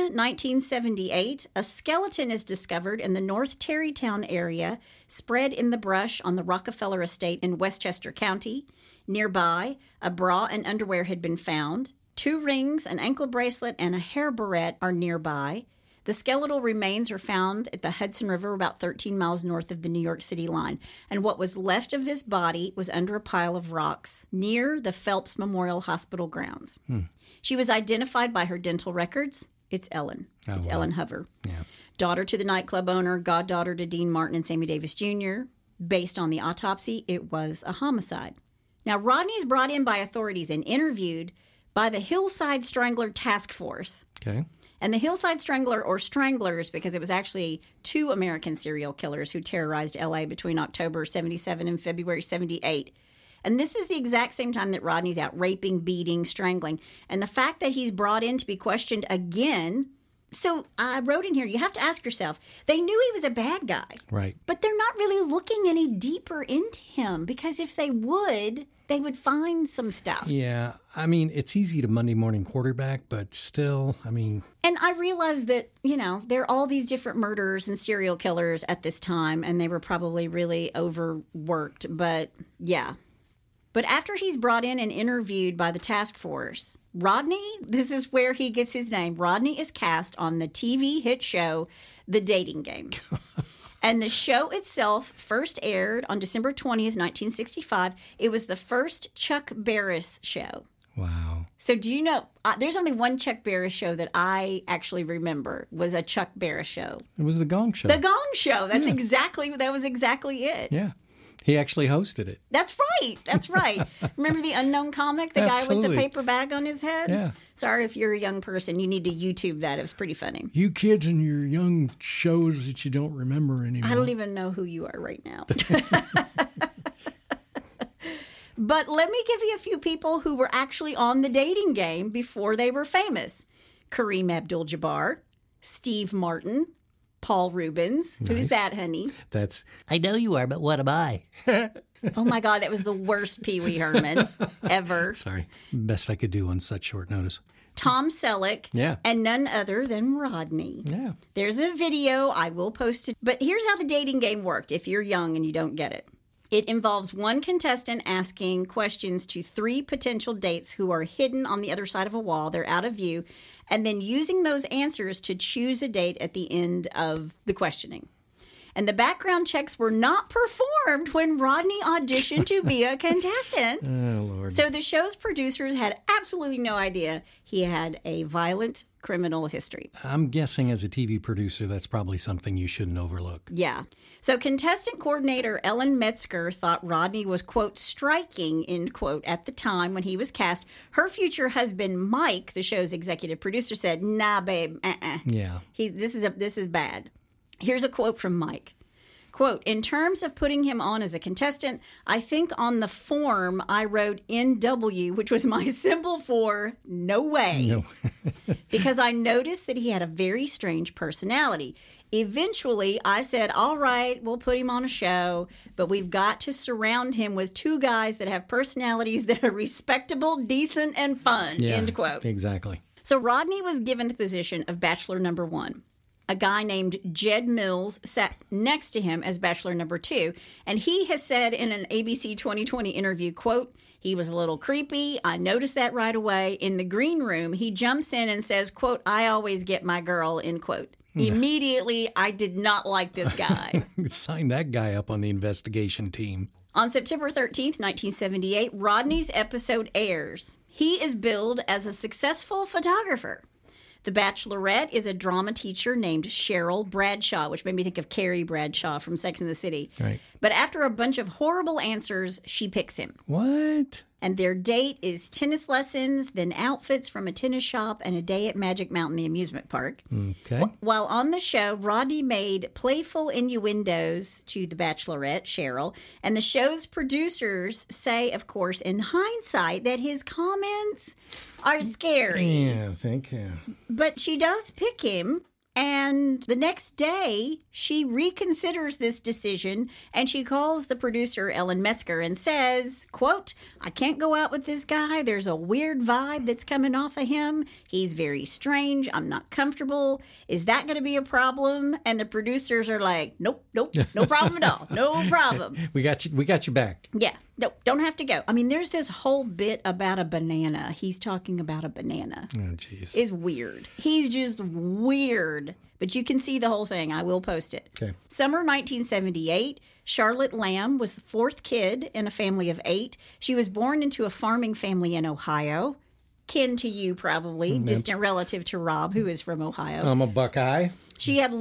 1978. A skeleton is discovered in the North Tarrytown area, spread in the brush on the Rockefeller Estate in Westchester County. Nearby, a bra and underwear had been found. 2 rings, an ankle bracelet, and a hair barrette are nearby. The skeletal remains are found at the Hudson River about 13 miles north of the New York City line. And what was left of this body was under a pile of rocks near the Phelps Memorial Hospital grounds. She was identified by her dental records. It's Ellen. It's Ellen Hover. Yeah. Daughter to the nightclub owner, goddaughter to Dean Martin and Sammy Davis Jr. Based on the autopsy, it was a homicide. Now, Rodney is brought in by authorities and interviewed by the Hillside Strangler Task Force. Okay. And the Hillside Strangler, or Stranglers, because it was actually 2 American serial killers who terrorized L.A. between October 77 and February 78. And this is the exact same time that Rodney's out raping, beating, strangling. And the fact that he's brought in to be questioned again. So I wrote in here, you have to ask yourself, they knew he was a bad guy. Right. But they're not really looking any deeper into him, because if they would, they would find some stuff. Yeah. I mean, it's easy to Monday morning quarterback, but still, I mean. And I realized that, there are all these different murderers and serial killers at this time, and they were probably really overworked. But yeah. But after he's brought in and interviewed by the task force, Rodney, this is where he gets his name. Rodney is cast on the TV hit show, The Dating Game. And the show itself first aired on December 20th, 1965. It was the first Chuck Barris show. Wow. So do you know, there's only one Chuck Barris show that I actually remember was a Chuck Barris show. It was The Gong Show. The Gong Show. That was exactly it. Yeah. He actually hosted it. That's right. Remember the unknown comic, the guy with the paper bag on his head? Yeah. Sorry if you're a young person. You need to YouTube that. It was pretty funny. You kids and your young shows that you don't remember anymore. I don't even know who you are right now. But let me give you a few people who were actually on The Dating Game before they were famous. Kareem Abdul-Jabbar, Steve Martin, Paul Rubens. Nice. Who's that, honey? That's, I know you are, but what am I? Oh, my God, that was the worst Pee Wee Herman ever. Sorry. Best I could do on such short notice. Tom Selleck, yeah, and none other than Rodney. Yeah. There's a video. I will post it. But here's how The Dating Game worked if you're young and you don't get it. It involves one contestant asking questions to 3 potential dates who are hidden on the other side of a wall. They're out of view. And then using those answers to choose a date at the end of the questioning. And the background checks were not performed when Rodney auditioned to be a contestant. Oh, Lord. So the show's producers had absolutely no idea he had a violent criminal history. I'm guessing as a TV producer, that's probably something you shouldn't overlook. Yeah. So contestant coordinator Ellen Metzger thought Rodney was, quote, striking, end quote, at the time when he was cast. Her future husband, Mike, the show's executive producer, said, nah, babe, Yeah. This is bad. Here's a quote from Mike. Quote, in terms of putting him on as a contestant, I think on the form I wrote NW, which was my symbol for no way. No. Because I noticed that he had a very strange personality. Eventually, I said, all right, we'll put him on a show, but we've got to surround him with 2 guys that have personalities that are respectable, decent, and fun, Yeah, end quote. Exactly. So Rodney was given the position of Bachelor number 1. A guy named Jed Mills sat next to him as Bachelor number 2, and he has said in an ABC 2020 interview, quote, he was a little creepy. I noticed that right away. In the green room, he jumps in and says, quote, I always get my girl, end quote. Immediately, I did not like this guy. Sign that guy up on the investigation team. On September 13th, 1978, Rodney's episode airs. He is billed as a successful photographer. The Bachelorette is a drama teacher named Cheryl Bradshaw, which made me think of Carrie Bradshaw from Sex and the City. Right. But after a bunch of horrible answers, she picks him. What? And their date is tennis lessons, then outfits from a tennis shop, and a day at Magic Mountain, the amusement park. Okay. While on the show, Rodney made playful innuendos to the Bachelorette, Cheryl, and the show's producers say, of course, in hindsight, that his comments are scary. Yeah, thank you. But she does pick him. And the next day, she reconsiders this decision and she calls the producer, Ellen Metzger, and says, quote, I can't go out with this guy. There's a weird vibe that's coming off of him. He's very strange. I'm not comfortable. Is that going to be a problem? And the producers are like, nope, no problem at all. No problem. We got you back. Yeah. No, don't have to go. I mean, there's this whole bit about a banana. He's talking about a banana. Oh, jeez. It's weird. He's just weird. But you can see the whole thing. I will post it. Okay. Summer 1978, Charlotte Lamb was the fourth kid in a family of 8. She was born into a farming family in Ohio. Kin to you, probably. Distant relative to Rob, who is from Ohio. I'm a Buckeye. She had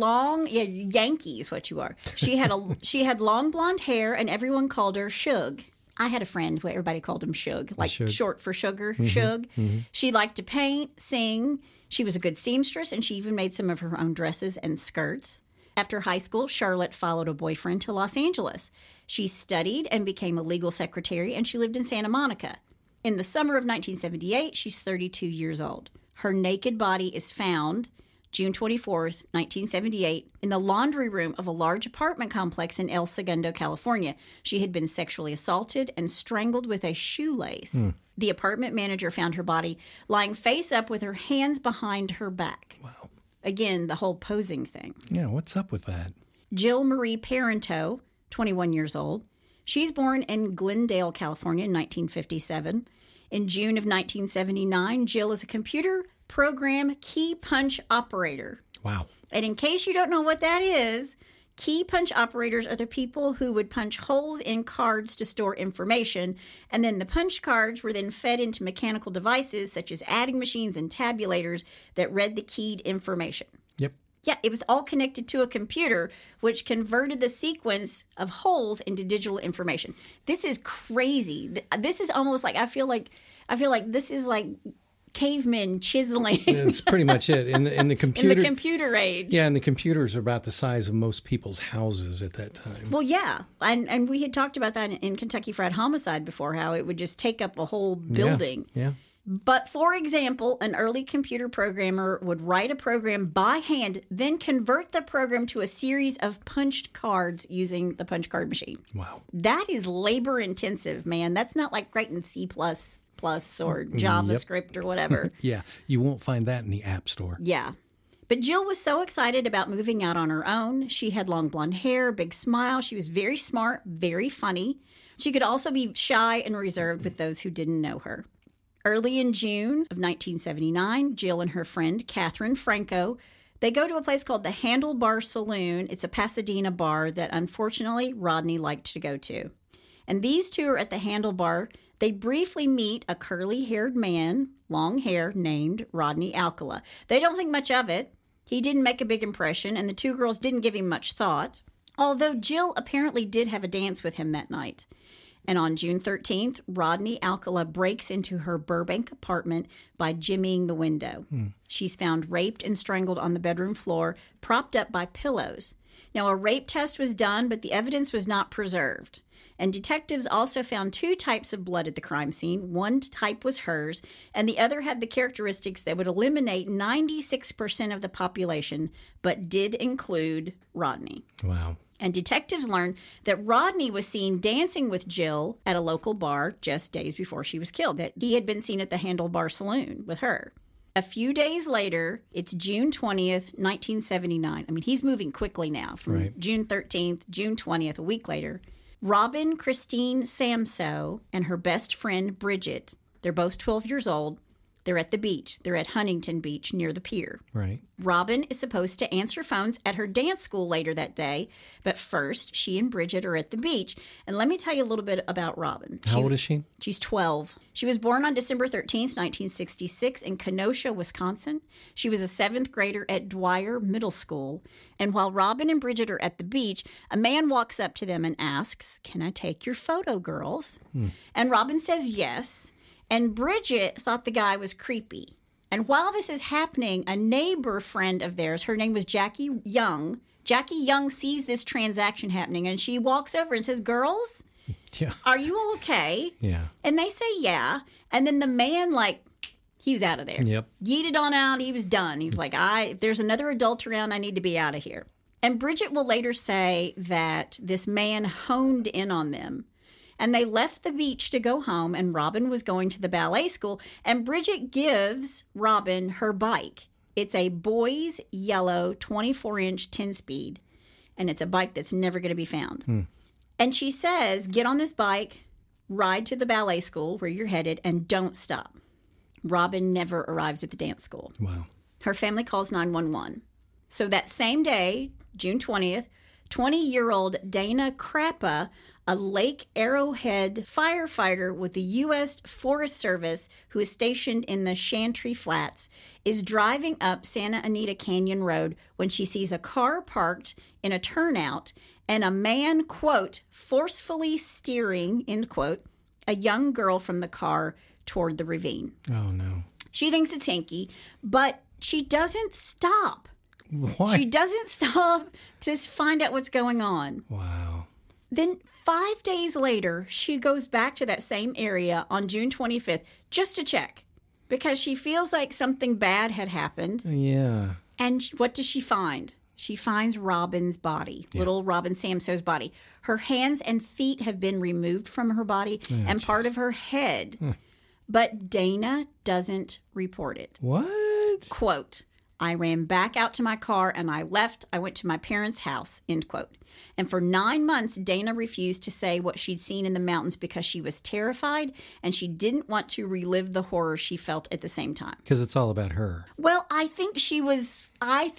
Yankee is what you are. She had long blonde hair, and everyone called her Shug. I had a friend who everybody called him Shug, like Shug. Short for sugar, Shug. Mm-hmm. She liked to paint, sing. She was a good seamstress, and she even made some of her own dresses and skirts. After high school, Charlotte followed a boyfriend to Los Angeles. She studied and became a legal secretary, and she lived in Santa Monica. In the summer of 1978, she's 32 years old. Her naked body is found June 24th, 1978, in the laundry room of a large apartment complex in El Segundo, California. She had been sexually assaulted and strangled with a shoelace. The apartment manager found her body lying face up with her hands behind her back. Wow. Again, the whole posing thing. Yeah, what's up with that? Jill Marie Parento, 21 years old. She's born in Glendale, California in 1957. In June of 1979, Jill is a computer program key punch operator. Wow. And in case you don't know what that is, key punch operators are the people who would punch holes in cards to store information, and then the punch cards were then fed into mechanical devices such as adding machines and tabulators that read the keyed information. Yep. Yeah, it was all connected to a computer, which converted the sequence of holes into digital information. This is crazy. This is almost like I feel like this is like cavemen chiseling. That's pretty much it. In the computer, in the computer age. Yeah, and the computers are about the size of most people's houses at that time. Well, yeah, and we had talked about that in Kentucky Fried Homicide before, how it would just take up a whole building. Yeah. But for example, an early computer programmer would write a program by hand, then convert the program to a series of punched cards using the punch card machine. Wow. That is labor intensive, man. That's not like writing C++ or JavaScript or whatever. Yeah, you won't find that in the App Store. Yeah. But Jill was so excited about moving out on her own. She had long blonde hair, big smile. She was very smart, very funny. She could also be shy and reserved with those who didn't know her. Early in June of 1979, Jill and her friend, Catherine Franco, they go to a place called the Handlebar Saloon. It's a Pasadena bar that, unfortunately, Rodney liked to go to. And these two are at the Handlebar. They briefly meet a curly-haired man, long hair, named Rodney Alcala. They don't think much of it. He didn't make a big impression, and the two girls didn't give him much thought, although Jill apparently did have a dance with him that night. And on June 13th, Rodney Alcala breaks into her Burbank apartment by jimmying the window. She's found raped and strangled on the bedroom floor, propped up by pillows. Now, a rape test was done, but the evidence was not preserved. And detectives also found 2 types of blood at the crime scene. One type was hers, and the other had the characteristics that would eliminate 96% of the population, but did include Rodney. Wow. And detectives learned that Rodney was seen dancing with Jill at a local bar just days before she was killed, that he had been seen at the Handlebar Saloon with her. A few days later, it's June 20th, 1979. I mean, he's moving quickly now from June 13th, June 20th, a week later. Robin Christine Samso and her best friend, Bridget, they're both 12 years old, They're at the beach. They're at Huntington Beach near the pier. Right. Robin is supposed to answer phones at her dance school later that day, but first she and Bridget are at the beach. And let me tell you a little bit about Robin. How old is she? She's 12. She was born on December 13th, 1966 in Kenosha, Wisconsin. She was a 7th grader at Dwyer Middle School. And while Robin and Bridget are at the beach, a man walks up to them and asks, "Can I take your photo, girls?" And Robin says yes. And Bridget thought the guy was creepy. And while this is happening, a neighbor friend of theirs, her name was Jackie Young. Jackie Young sees this transaction happening, and she walks over and says, "Girls, are you all okay?" Yeah. And they say, "Yeah." And then the man, he's out of there. Yep. Yeeted on out. He was done. He was like, if there's another adult around, I need to be out of here. And Bridget will later say that this man honed in on them. And they left the beach to go home, and Robin was going to the ballet school, and Bridget gives Robin her bike. It's a boy's yellow 24-inch 10-speed, and it's a bike that's never going to be found. And she says, "Get on this bike, ride to the ballet school where you're headed, and don't stop." Robin never arrives at the dance school. Wow. Her family calls 911. So that same day, June 20th, 20-year-old Dana Crappa, a Lake Arrowhead firefighter with the U.S. Forest Service who is stationed in the Chantry Flats, is driving up Santa Anita Canyon Road when she sees a car parked in a turnout and a man, quote, forcefully steering, end quote, a young girl from the car toward the ravine. Oh, no. She thinks it's Hinky, but she doesn't stop. Why? She doesn't stop to find out what's going on. Wow. Then 5 days later, she goes back to that same area on June 25th just to check because she feels like something bad had happened. Yeah. And what does she find? She finds Robin's body, little Robin Samso's body. Her hands and feet have been removed from her body and part of her head. But Dana doesn't report it. What? Quote, "I ran back out to my car and I left. I went to my parents' house," end quote. And for 9 months, Dana refused to say what she'd seen in the mountains because she was terrified and she didn't want to relive the horror she felt at the same time. Because it's all about her. Well, I think she was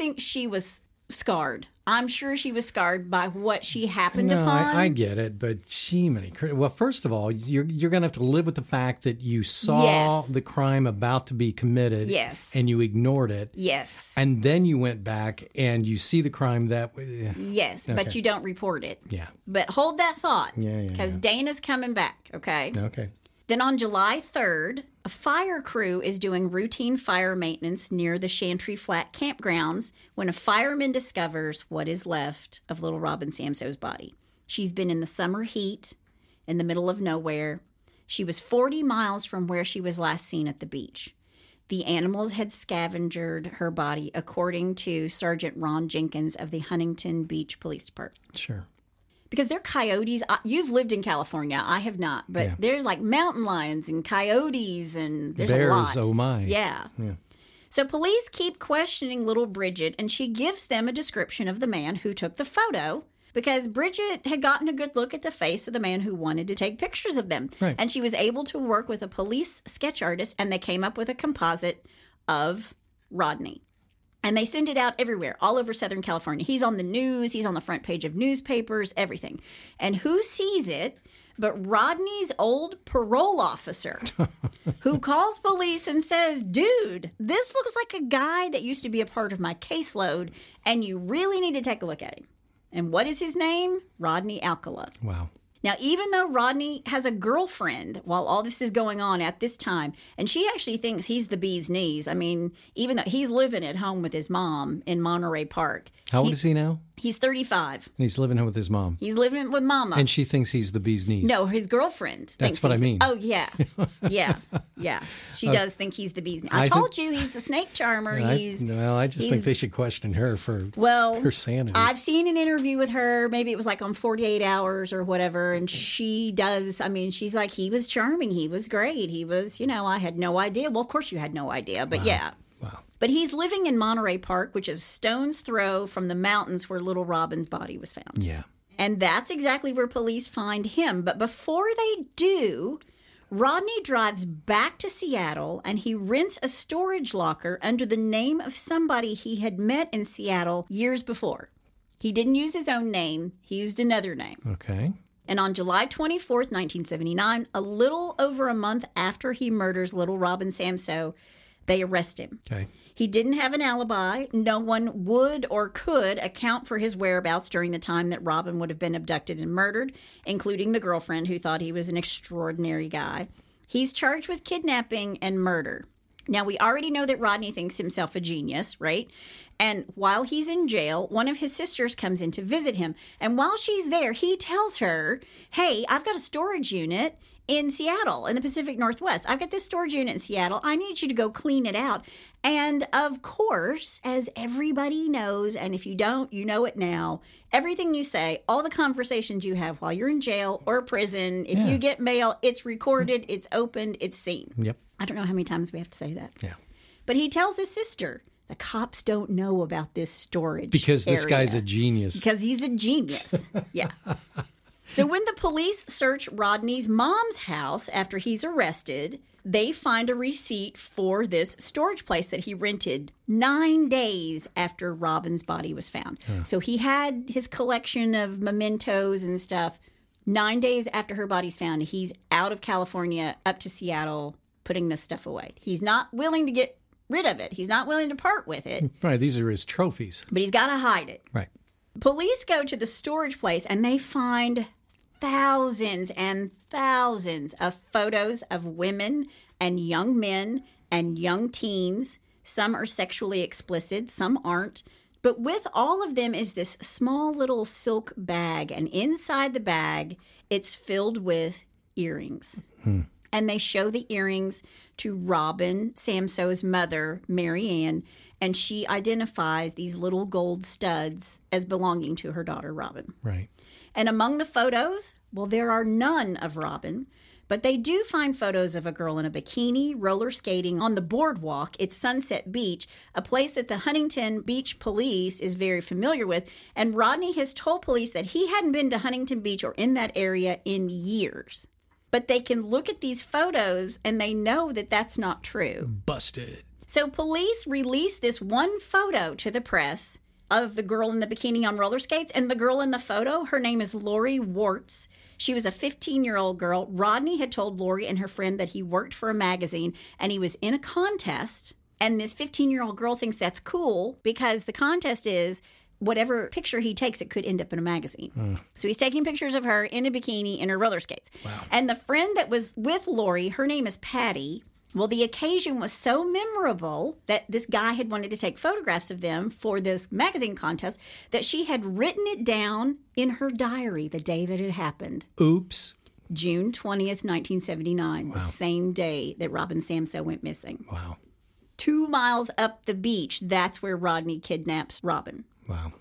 scarred. I'm sure she was scarred by what she happened upon. I get it, but well, first of all, you're going to have to live with the fact that you saw the crime about to be committed, and you ignored it, and then you went back and you see the crime that, but you don't report it, But hold that thought, because Dana's coming back, okay? Okay. Then on July 3rd, a fire crew is doing routine fire maintenance near the Chantry Flat campgrounds when a fireman discovers what is left of little Robin Samso's body. She's been in the summer heat in the middle of nowhere. She was 40 miles from where she was last seen at the beach. The animals had scavenged her body, according to Sergeant Ron Jenkins of the Huntington Beach Police Department. Sure. Because they're coyotes. You've lived in California. I have not. But there's like mountain lions and coyotes and there's bears, a lot. Oh, my. Yeah. So police keep questioning little Bridget, and she gives them a description of the man who took the photo because Bridget had gotten a good look at the face of the man who wanted to take pictures of them. Right. And she was able to work with a police sketch artist, and they came up with a composite of Rodney. And they send it out everywhere, all over Southern California. He's on the news. He's on the front page of newspapers, everything. And who sees it but Rodney's old parole officer who calls police and says, "Dude, this looks like a guy that used to be a part of my caseload, and you really need to take a look at him." And what is his name? Rodney Alcala. Wow. Now, even though Rodney has a girlfriend while all this is going on at this time, and she actually thinks he's the bee's knees. I mean, even though he's living at home with his mom in Monterey Park. How old is he now? He's 35. And he's living with his mom. He's living with Mama. And she thinks he's the bee's knees. No, his girlfriend thinks That's what I mean. Oh, yeah. Yeah. She does think he's the bee's knees. I told you he's a snake charmer. I just think they should question her for her sanity. I've seen an interview with her. Maybe it was like on 48 Hours or whatever. And she does. I mean, she's like, he was charming. He was great. He was, I had no idea. Well, of course you had no idea. But Wow. But he's living in Monterey Park, which is a stone's throw from the mountains where little Robin's body was found. Yeah. And that's exactly where police find him. But before they do, Rodney drives back to Seattle and he rents a storage locker under the name of somebody he had met in Seattle years before. He didn't use his own name. He used another name. Okay. And on July 24th, 1979, a little over a month after he murders little Robin Samsoe, they arrest him. Okay. He didn't have an alibi. No one would or could account for his whereabouts during the time that Robin would have been abducted and murdered, including the girlfriend who thought he was an extraordinary guy. He's charged with kidnapping and murder. Now, we already know that Rodney thinks himself a genius, right? And while he's in jail, one of his sisters comes in to visit him. And while she's there, he tells her, hey, I've got a storage unit in Seattle, in the Pacific Northwest. I've got this storage unit in Seattle. I need you to go clean it out. And of course, as everybody knows, and if you don't, you know it now, everything you say, all the conversations you have while you're in jail or prison, if you get mail, it's recorded, it's opened, it's seen. Yep. I don't know how many times we have to say that. Yeah. But he tells his sister, the cops don't know about this storage because this area. Guy's a genius. Because he's a genius. Yeah. So when the police search Rodney's mom's house after he's arrested, they find a receipt for this storage place that he rented 9 days after Robin's body was found. So he had his collection of mementos and stuff. 9 days after her body's found, he's out of California up to Seattle putting this stuff away. He's not willing to get rid of it. He's not willing to part with it. Right. These are his trophies. But he's got to hide it. Right. Police go to the storage place and they find thousands and thousands of photos of women and young men and young teens. Some are sexually explicit, some aren't. But with all of them is this small little silk bag. And inside the bag, it's filled with earrings. And they show the earrings to Robin Samsoe's mother, Mary Ann, and she identifies these little gold studs as belonging to her daughter, Robin. Right. And among the photos, well, there are none of Robin, but they do find photos of a girl in a bikini roller skating on the boardwalk at Sunset Beach, a place that the Huntington Beach police is very familiar with. And Rodney has told police that he hadn't been to Huntington Beach or in that area in years. But they can look at these photos and they know that that's not true. Busted. So police released this one photo to the press of the girl in the bikini on roller skates. And the girl in the photo, her name is Lori Wartz. She was a 15-year-old girl. Rodney had told Lori and her friend that he worked for a magazine and he was in a contest. And this 15-year-old girl thinks that's cool because the contest is whatever picture he takes, it could end up in a magazine. So he's taking pictures of her in a bikini in her roller skates. Wow. And the friend that was with Lori, her name is Patty. Well, the occasion was so memorable that this guy had wanted to take photographs of them for this magazine contest that she had written it down in her diary the day that it happened. Oops. June 20th, 1979, Wow. the same day that Robin Samsoe went missing. Wow. 2 miles up the beach, that's where Rodney kidnaps Robin. Wow.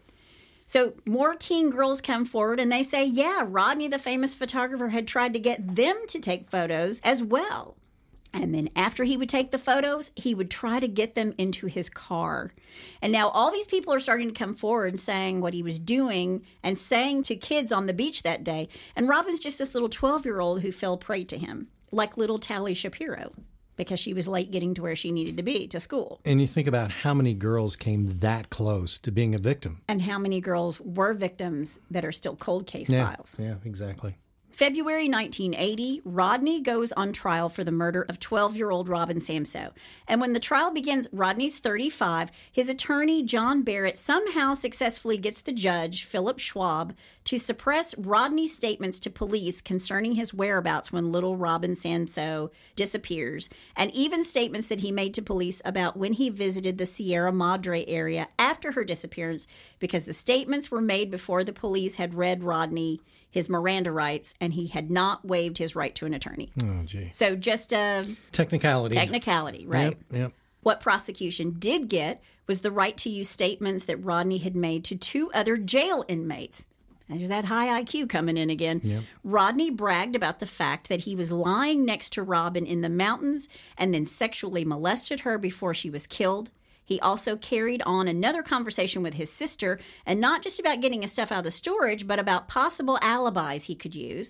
So more teen girls come forward and they say, yeah, Rodney, the famous photographer, had tried to get them to take photos as well. And then after he would take the photos, he would try to get them into his car. And now all these people are starting to come forward saying what he was doing and saying to kids on the beach that day. And Robin's just this little 12-year-old who fell prey to him, like little Tally Shapiro, because she was late getting to where she needed to be, to school. And you think about how many girls came that close to being a victim. And how many girls were victims that are still cold case files. Yeah, exactly. February 1980, Rodney goes on trial for the murder of 12-year-old Robin Samsoe. And when the trial begins, Rodney's 35. His attorney, John Barrett, somehow successfully gets the judge, Philip Schwab, to suppress Rodney's statements to police concerning his whereabouts when little Robin Samsoe disappears, and even statements that he made to police about when he visited the Sierra Madre area after her disappearance, because the statements were made before the police had read Rodney his Miranda rights, and he had not waived his right to an attorney. Oh, gee. So just a technicality, right? Yep. What prosecution did get was the right to use statements that Rodney had made to 2 other jail inmates. There's that high IQ coming in again. Yep. Rodney bragged about the fact that he was lying next to Robin in the mountains and then sexually molested her before she was killed. He also carried on another conversation with his sister, and not just about getting his stuff out of the storage, but about possible alibis he could use. Wow.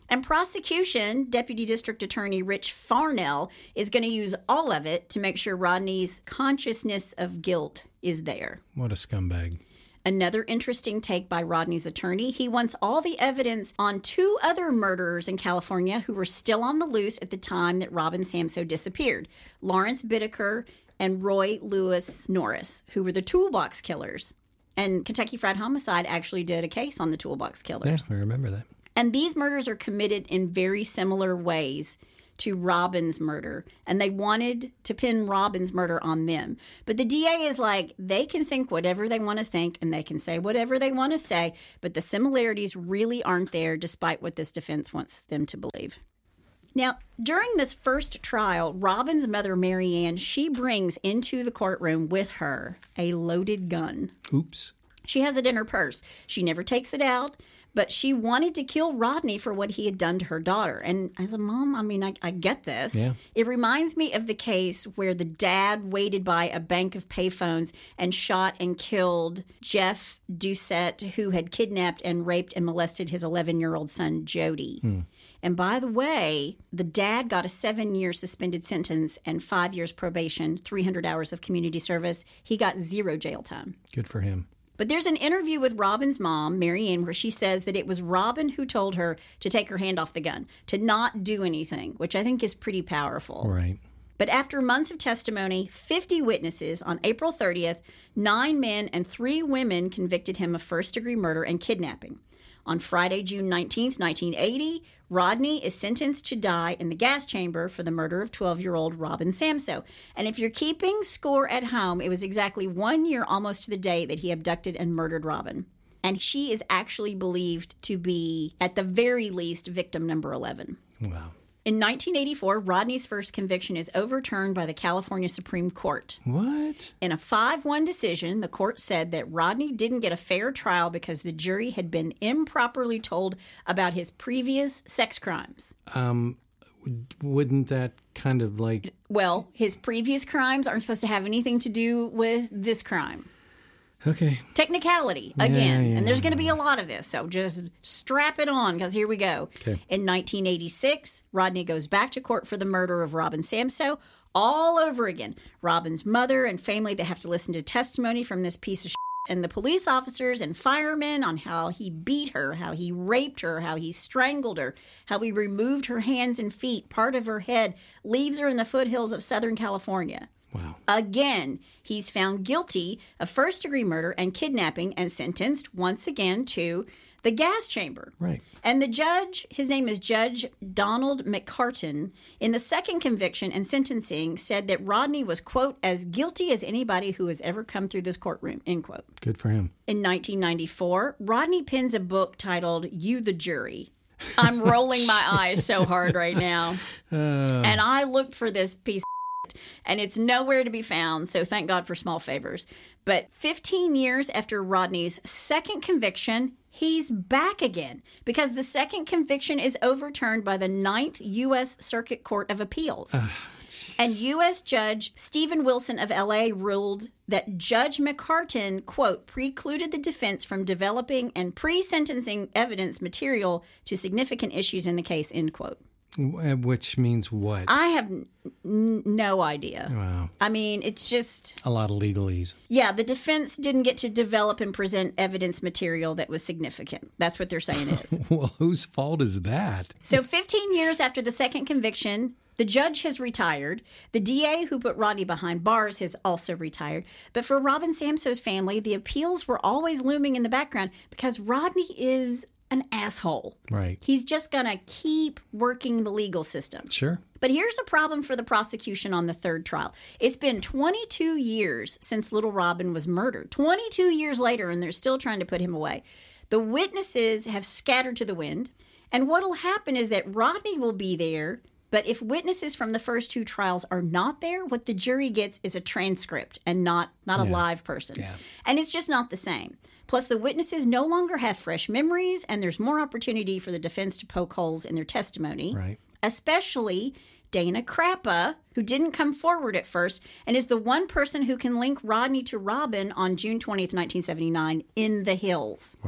And prosecution, Deputy District Attorney Rich Farnell, is going to use all of it to make sure Rodney's consciousness of guilt is there. What a scumbag. Another interesting take by Rodney's attorney, he wants all the evidence on 2 other murderers in California who were still on the loose at the time that Robin Samsoe disappeared, Lawrence Bittaker and Roy Lewis Norris, who were the Toolbox Killers. And Kentucky Fried Homicide actually did a case on the Toolbox Killers. Yes, I remember that. And these murders are committed in very similar ways to Robin's murder. And they wanted to pin Robin's murder on them. But the DA is like, they can think whatever they want to think and they can say whatever they want to say. But the similarities really aren't there, despite what this defense wants them to believe. Now, during this first trial, Robin's mother, Mary Ann, she brings into the courtroom with her a loaded gun. Oops. She has it in her purse. She never takes it out, but she wanted to kill Rodney for what he had done to her daughter. And as a mom, I mean, I get this. Yeah. It reminds me of the case where the dad waited by a bank of payphones and shot and killed Jeff Doucette, who had kidnapped and raped and molested his 11-year-old son, Jody. And by the way, the dad got a 7-year suspended sentence and 5 years probation, 300 hours of community service. He got 0 jail time. Good for him. But there's an interview with Robin's mom, Mary Ann, where she says that it was Robin who told her to take her hand off the gun, to not do anything, which I think is pretty powerful. Right. But after months of testimony, 50 witnesses, on April 30th, 9 men and 3 women convicted him of first-degree murder and kidnapping. On Friday, June 19th, 1980, Rodney is sentenced to die in the gas chamber for the murder of 12-year-old Robin Samsoe. And if you're keeping score at home, it was exactly 1 year almost to the day that he abducted and murdered Robin. And she is actually believed to be, at the very least, victim number 11. Wow. In 1984, Rodney's first conviction is overturned by the California Supreme Court. What? In a 5-1 decision, the court said that Rodney didn't get a fair trial because the jury had been improperly told about his previous sex crimes. Wouldn't that kind of like... Well, his previous crimes aren't supposed to have anything to do with this crime. Okay. Technicality, again. And there's going to be a lot of this, so just strap it on, because here we go. Okay. In 1986, Rodney goes back to court for the murder of Robin Samsoe all over again. Robin's mother and family, they have to listen to testimony from this piece of shit, and the police officers and firemen on how he beat her, how he raped her, how he strangled her, how he removed her hands and feet, part of her head, leaves her in the foothills of Southern California. Wow. Again, he's found guilty of first-degree murder and kidnapping and sentenced once again to the gas chamber. Right. And the judge, his name is Judge Donald McCartan, in the second conviction and sentencing said that Rodney was, quote, as guilty as anybody who has ever come through this courtroom, end quote. Good for him. In 1994, Rodney pens a book titled You the Jury. I'm rolling my eyes so hard right now. And I looked for this piece and it's nowhere to be found, so thank God for small favors. But 15 years after Rodney's second conviction, he's back again because the second conviction is overturned by the 9th U.S. Circuit Court of Appeals. And U.S. Judge Stephen Wilson of L.A. ruled that Judge McCartan, quote, precluded the defense from developing and pre-sentencing evidence material to significant issues in the case, end quote. Which means what? I have no idea. Wow. I mean, it's just... a lot of legalese. Yeah, the defense didn't get to develop and present evidence material that was significant. That's what they're saying it is. Well, whose fault is that? So 15 years after the second conviction, the judge has retired. The DA who put Rodney behind bars has also retired. But for Robin Samsoe's family, the appeals were always looming in the background because Rodney is an asshole. Right. He's just going to keep working the legal system. Sure. But here's a problem for the prosecution on the third trial. It's been 22 years since little Robin was murdered. 22 years later, and they're still trying to put him away. The witnesses have scattered to the wind. And what will happen is that Rodney will be there, but if witnesses from the first 2 trials are not there, what the jury gets is a transcript and not a live person. Yeah. And it's just not the same. Plus, the witnesses no longer have fresh memories, and there's more opportunity for the defense to poke holes in their testimony. Right. Especially Dana Crappa, who didn't come forward at first, and is the one person who can link Rodney to Robin on June 20th, 1979, in the hills. Right.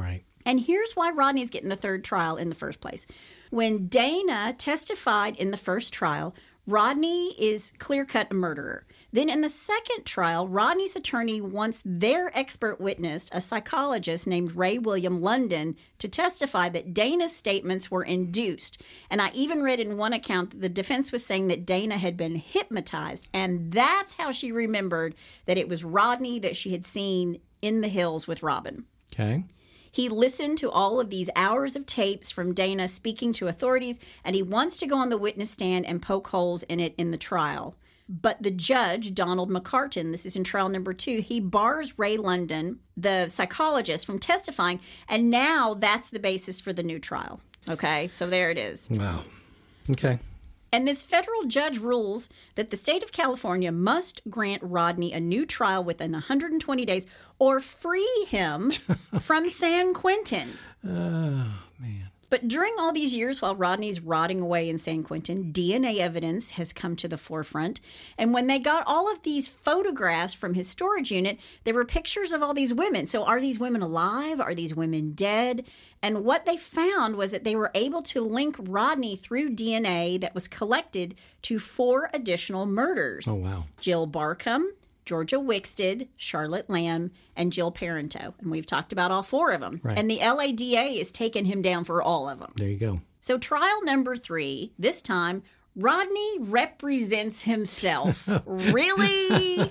And here's why Rodney's getting the third trial in the first place. When Dana testified in the first trial, Rodney is clear-cut a murderer. Then in the second trial, Rodney's attorney wants their expert witness, a psychologist named Ray William London, to testify that Dana's statements were induced. And I even read in one account that the defense was saying that Dana had been hypnotized, and that's how she remembered that it was Rodney that she had seen in the hills with Robin. Okay. He listened to all of these hours of tapes from Dana speaking to authorities, and he wants to go on the witness stand and poke holes in it in the trial. But the judge, Donald McCartan, this is in trial number 2, he bars Ray London, the psychologist, from testifying, and now that's the basis for the new trial. Okay, so there it is. Wow. Okay. And this federal judge rules that the state of California must grant Rodney a new trial within 120 days or free him from San Quentin. Oh, man. But during all these years while Rodney's rotting away in San Quentin, DNA evidence has come to the forefront. And when they got all of these photographs from his storage unit, there were pictures of all these women. So are these women alive? Are these women dead? And what they found was that they were able to link Rodney through DNA that was collected to 4 additional murders. Oh, wow. Jill Barcombe, Georgia Wixted, Charlotte Lamb, and Jill Parento. And we've talked about all 4 of them. Right. And the LADA is taking him down for all of them. There you go. So trial number 3, this time, Rodney represents himself. Really?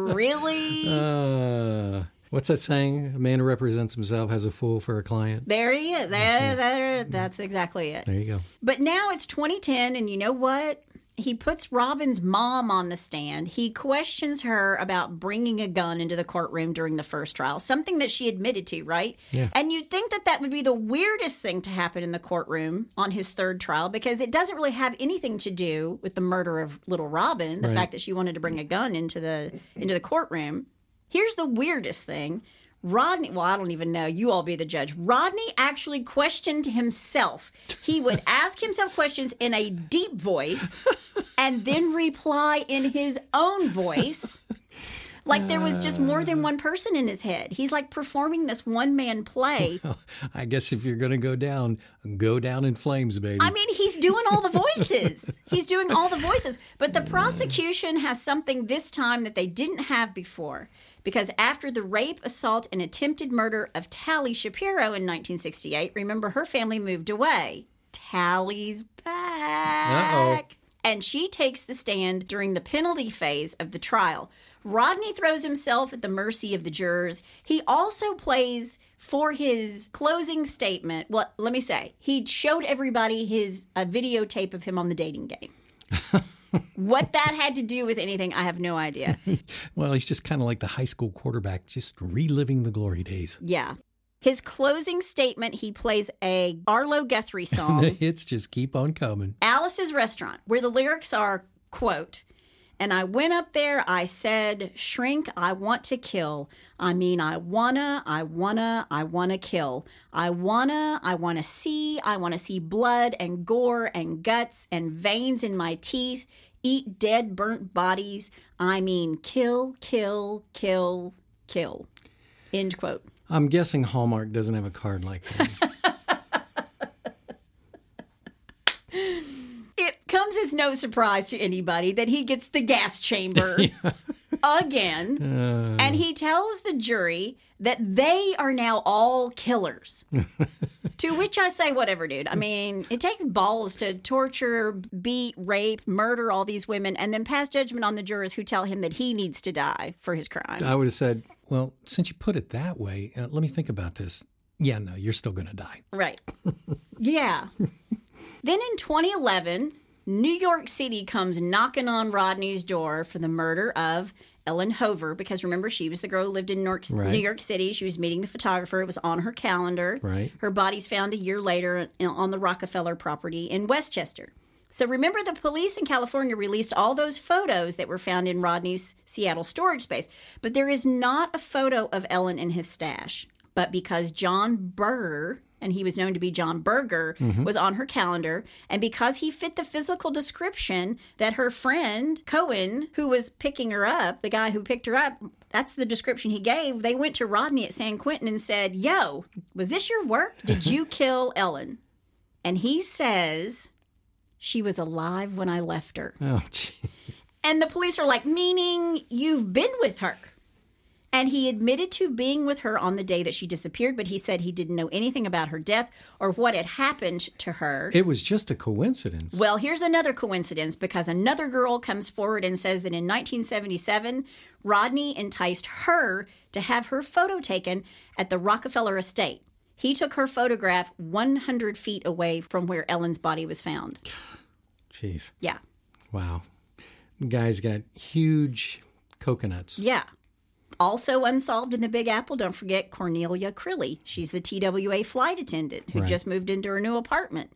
Really? What's that saying? A man who represents himself has a fool for a client. There he is. That's exactly it. There you go. But now it's 2010, and you know what? He puts Robin's mom on the stand. He questions her about bringing a gun into the courtroom during the first trial, something that she admitted to, right? Yeah. And you'd think that that would be the weirdest thing to happen in the courtroom on his third trial because it doesn't really have anything to do with the murder of little Robin, the fact that she wanted to bring a gun into the courtroom. Here's the weirdest thing. Rodney, well, I don't even know. You all be the judge. Rodney actually questioned himself. He would ask himself questions in a deep voice and then reply in his own voice. Like there was just more than one person in his head. He's like performing this one-man play. Well, I guess if you're going to go down in flames, baby. I mean, he's doing all the voices. He's doing all the voices. But the prosecution has something this time that they didn't have before. Because after the rape, assault, and attempted murder of Tally Shapiro in 1968, remember her family moved away. Tally's back. Uh-oh. And she takes the stand during the penalty phase of the trial. Rodney throws himself at the mercy of the jurors. He also plays for his closing statement. Well, let me say, he showed everybody his videotape of him on the dating game. What that had to do with anything, I have no idea. Well, he's just kind of like the high school quarterback, just reliving the glory days. Yeah. His closing statement, he plays a Arlo Guthrie song. The hits just keep on coming. Alice's Restaurant, where the lyrics are, quote, "And I went up there, I said, shrink, I want to kill. I mean, I wanna kill. I wanna see blood and gore and guts and veins in my teeth, eat dead, burnt bodies. I mean, kill, kill, kill, kill." End quote. I'm guessing Hallmark doesn't have a card like that. It comes as no surprise to anybody that he gets the gas chamber again. And he tells the jury that they are now all killers. To which I say, whatever, dude. I mean, it takes balls to torture, beat, rape, murder all these women, and then pass judgment on the jurors who tell him that he needs to die for his crimes. I would have said, well, since you put it that way, let me think about this. Yeah, no, you're still going to die. Right. Yeah. Then in 2011, New York City comes knocking on Rodney's door for the murder of Ellen Hover, because remember, she was the girl who lived in New York City. She was meeting the photographer. It was on her calendar. Right. Her body's found a year later on the Rockefeller property in Westchester. So remember, the police in California released all those photos that were found in Rodney's Seattle storage space. But there is not a photo of Ellen in his stash. But because John Burr and he was known to be John Berger, was on her calendar. And because he fit the physical description that her friend, Cohen, who was picking her up, the guy who picked her up, that's the description he gave. They went to Rodney at San Quentin and said, yo, was this your work? Did you kill Ellen? And he says, she was alive when I left her. Oh, jeez. And the police are like, meaning you've been with her. And he admitted to being with her on the day that she disappeared, but he said he didn't know anything about her death or what had happened to her. It was just a coincidence. Well, here's another coincidence, because another girl comes forward and says that in 1977, Rodney enticed her to have her photo taken at the Rockefeller estate. He took her photograph 100 feet away from where Ellen's body was found. Jeez. Yeah. Wow. The guy's got huge coconuts. Yeah. Also unsolved in the Big Apple, don't forget Cornelia Crilly. She's the TWA flight attendant who just moved into her new apartment.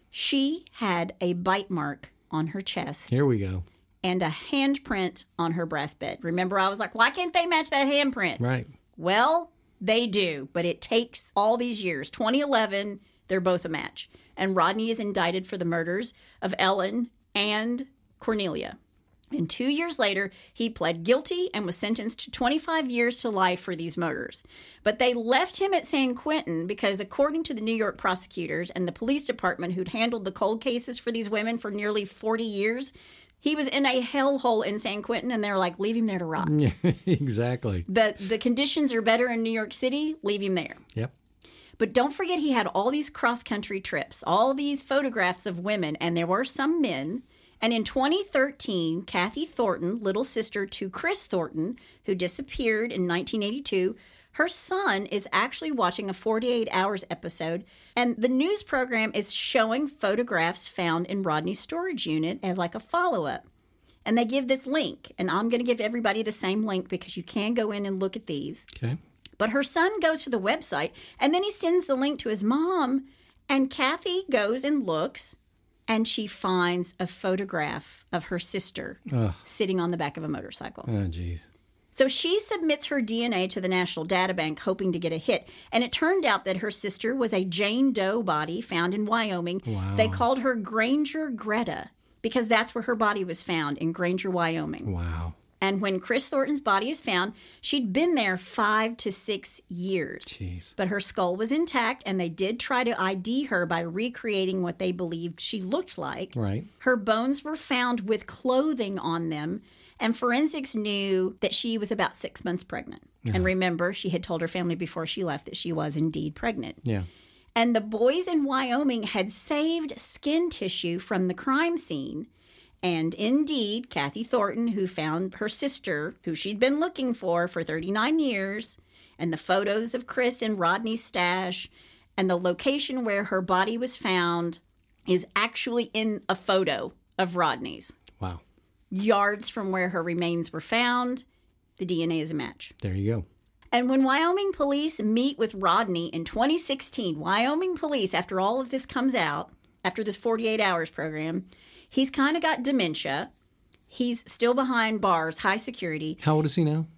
She had a bite mark on her chest. Here we go. And a handprint on her breastbed. Remember, I was like, why can't they match that handprint? Right. Well, they do, but it takes all these years. 2011, they're both a match. And Rodney is indicted for the murders of Ellen and Cornelia. And 2 years later, he pled guilty and was sentenced to 25 years to life for these murders. But they left him at San Quentin because, according to the New York prosecutors and the police department who'd handled the cold cases for these women for nearly 40 years, he was in a hellhole in San Quentin, and they're like, leave him there to rot. Yeah, exactly. The conditions are better in New York City, leave him there. Yep. But don't forget, he had all these cross-country trips, all these photographs of women, and there were some men. And in 2013, Kathy Thornton, little sister to Chris Thornton, who disappeared in 1982, her son is actually watching a 48 Hours episode, and the news program is showing photographs found in Rodney's storage unit as like a follow-up. And they give this link, and I'm going to give everybody the same link because you can go in and look at these. Okay. But her son goes to the website, and then he sends the link to his mom, and Kathy goes and looks, and she finds a photograph of her sister sitting on the back of a motorcycle. Oh, geez. So she submits her DNA to the National Data Bank, hoping to get a hit. And it turned out that her sister was a Jane Doe body found in Wyoming. Wow. They called her Granger Greta because that's where her body was found, in Granger, Wyoming. Wow. And when Chris Thornton's body is found, she'd been there 5 to 6 years. Jeez. But her skull was intact, and they did try to ID her by recreating what they believed she looked like. Right. Her bones were found with clothing on them, and forensics knew that she was about 6 months pregnant. Yeah. And remember, she had told her family before she left that she was indeed pregnant. Yeah. And the boys in Wyoming had saved skin tissue from the crime scene. And indeed, Kathy Thornton, who found her sister, who she'd been looking for 39 years, and the photos of Chris in Rodney's stash, and the location where her body was found is actually in a photo of Rodney's. Wow. Yards from where her remains were found, the DNA is a match. There you go. And when Wyoming police meet with Rodney in 2016, Wyoming police, after all of this comes out, after this 48 Hours program, he's kind of got dementia. He's still behind bars, high security. How old is he now?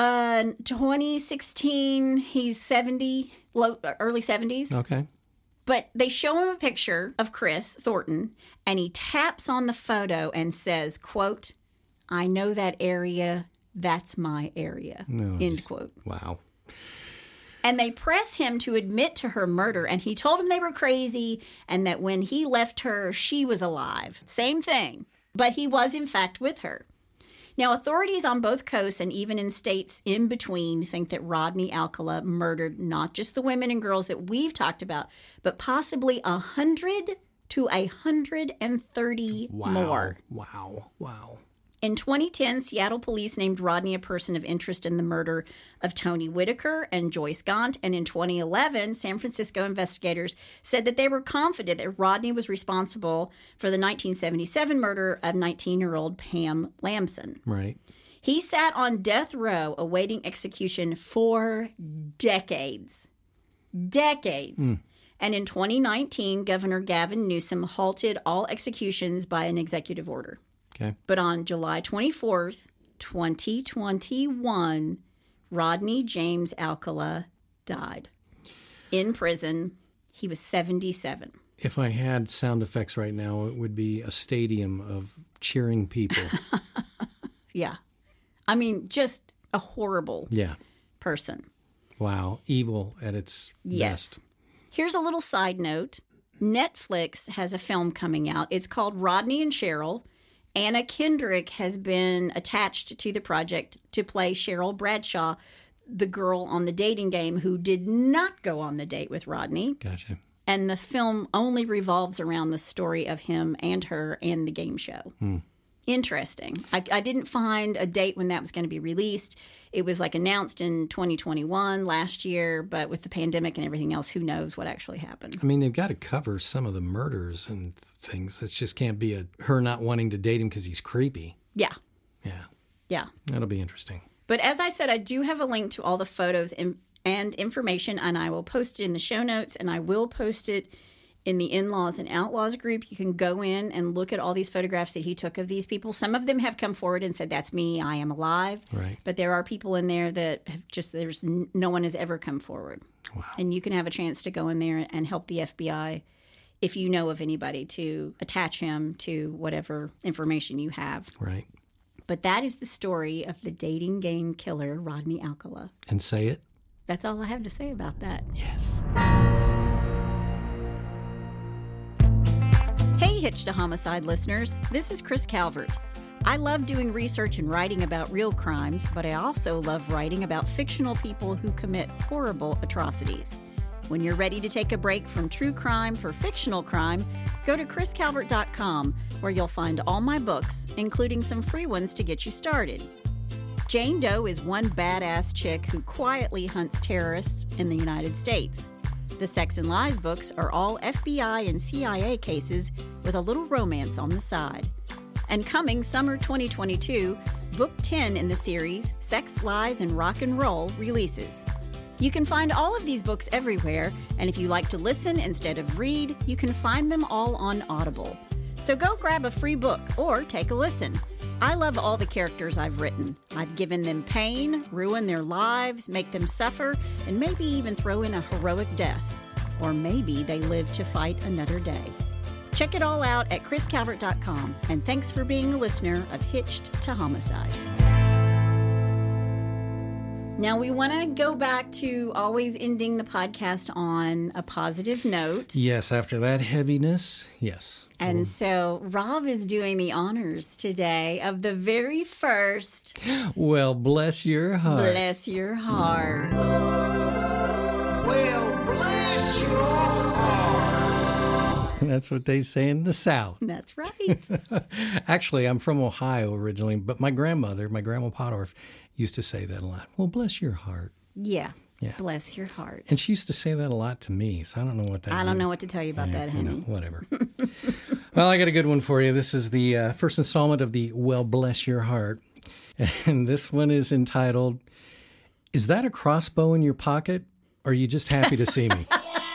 2016, he's 70, early 70s. Okay. But they show him a picture of Chris Thornton, and he taps on the photo and says, quote, "I know that area. That's my area." No, end quote. Wow. And they press him to admit to her murder, and he told them they were crazy and that when he left her, she was alive. Same thing. But he was, in fact, with her. Now, authorities on both coasts and even in states in between think that Rodney Alcala murdered not just the women and girls that we've talked about, but possibly 100 to 130 more. Wow. In 2010, Seattle police named Rodney a person of interest in the murder of Tony Whitaker and Joyce Gaunt. And in 2011, San Francisco investigators said that they were confident that Rodney was responsible for the 1977 murder of 19-year-old Pam Lamson. Right. He sat on death row awaiting execution for decades. And in 2019, Governor Gavin Newsom halted all executions by an executive order. Okay. But on July 24th, 2021, Rodney James Alcala died in prison. He was 77. If I had sound effects right now, it would be a stadium of cheering people. Yeah. I mean, just a horrible person. Wow. Evil at its best. Here's a little side note. Netflix has a film coming out. It's called Rodney and Cheryl. Anna Kendrick has been attached to the project to play Cheryl Bradshaw, the girl on the dating game who did not go on the date with Rodney. Gotcha. And the film only revolves around the story of him and her and the game show. Interesting. I didn't find a date when that was going to be released. It was like announced in 2021 last year, but with the pandemic and everything else, who knows what actually happened. I mean, they've got to cover some of the murders and things. It just can't be her not wanting to date him because he's creepy. Yeah. Yeah. Yeah. That'll be interesting. But as I said, I do have a link to all the photos and information, and I will post it in the show notes, and I will post it in the In-Laws and Outlaws group. You can go in and look at all these photographs that he took of these people. Some of them have come forward and said, that's me, I am alive. Right. But there are people in there that have no one has ever come forward. Wow. And you can have a chance to go in there and help the FBI if you know of anybody to attach him to whatever information you have. Right. But that is the story of the dating game killer, Rodney Alcala. And say it. That's all I have to say about that. Yes. Hey, Hitch to Homicide listeners. This is Chris Calvert. I love doing research and writing about real crimes, but I also love writing about fictional people who commit horrible atrocities. When you're ready to take a break from true crime for fictional crime, go to chriscalvert.com, where you'll find all my books, including some free ones to get you started. Jane Doe is one badass chick who quietly hunts terrorists in the United States. The Sex and Lies books are all FBI and CIA cases with a little romance on the side. And coming summer 2022, Book 10 in the series, Sex, Lies, and Rock and Roll, releases. You can find all of these books everywhere, and if you like to listen instead of read, you can find them all on Audible. So go grab a free book or take a listen. I love all the characters I've written. I've given them pain, ruined their lives, make them suffer, and maybe even throw in a heroic death. Or maybe they live to fight another day. Check it all out at chriscalvert.com, and thanks for being a listener of Hitched to Homicide. Now, we want to go back to always ending the podcast on a positive note. Yes, after that heaviness, yes. And so Rob is doing the honors today of the very first... Well, bless your heart. Bless your heart. Well, bless your heart. That's what they say in the South. That's right. Actually, I'm from Ohio originally, but my Grandma Pottorff, used to say that a lot. Well, bless your heart. Yeah. Bless your heart. And she used to say that a lot to me, so I don't know what that I don't know what to tell you about that, honey. Whatever. Well, I got a good one for you. This is the first installment of the Well, Bless Your Heart. And this one is entitled, Is That a Crossbow in Your Pocket? Or Are You Just Happy to See Me?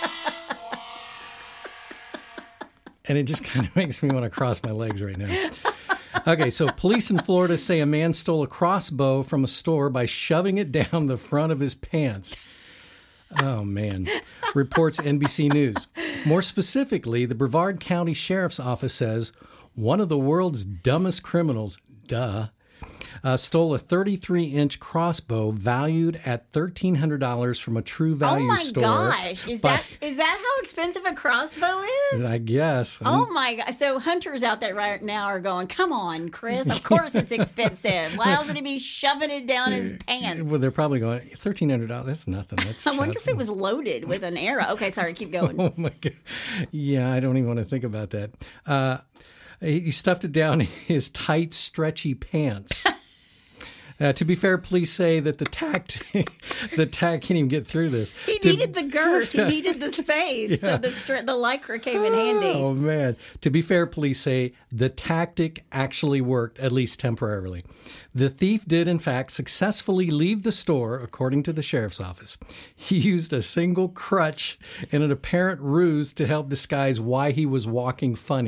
And it just kind of makes me want to cross my legs right now. Okay, so police in Florida say a man stole a crossbow from a store by shoving it down the front of his pants. Oh, man. Reports NBC News. More specifically, the Brevard County Sheriff's Office says one of the world's dumbest criminals, stole a 33-inch crossbow valued at $1,300 from a True Value store. Oh, my gosh. Is that how expensive a crossbow is? I guess. Oh, my God. So hunters out there right now are going, come on, Chris. Of course it's expensive. Why else would he be shoving it down his pants? Well, they're probably going, $1,300, that's nothing. That's I wonder if it was loaded with an arrow. Okay, sorry, keep going. Oh, my God. Yeah, I don't even want to think about that. He stuffed it down his tight, stretchy pants. To be fair, police say that the tack can't even get through this. He needed the girth. He needed the space. Yeah. So the Lycra came in handy. Oh, man. To be fair, police say the tactic actually worked, at least temporarily. The thief did, in fact, successfully leave the store, according to the sheriff's office. He used a single crutch and an apparent ruse to help disguise why he was walking funny.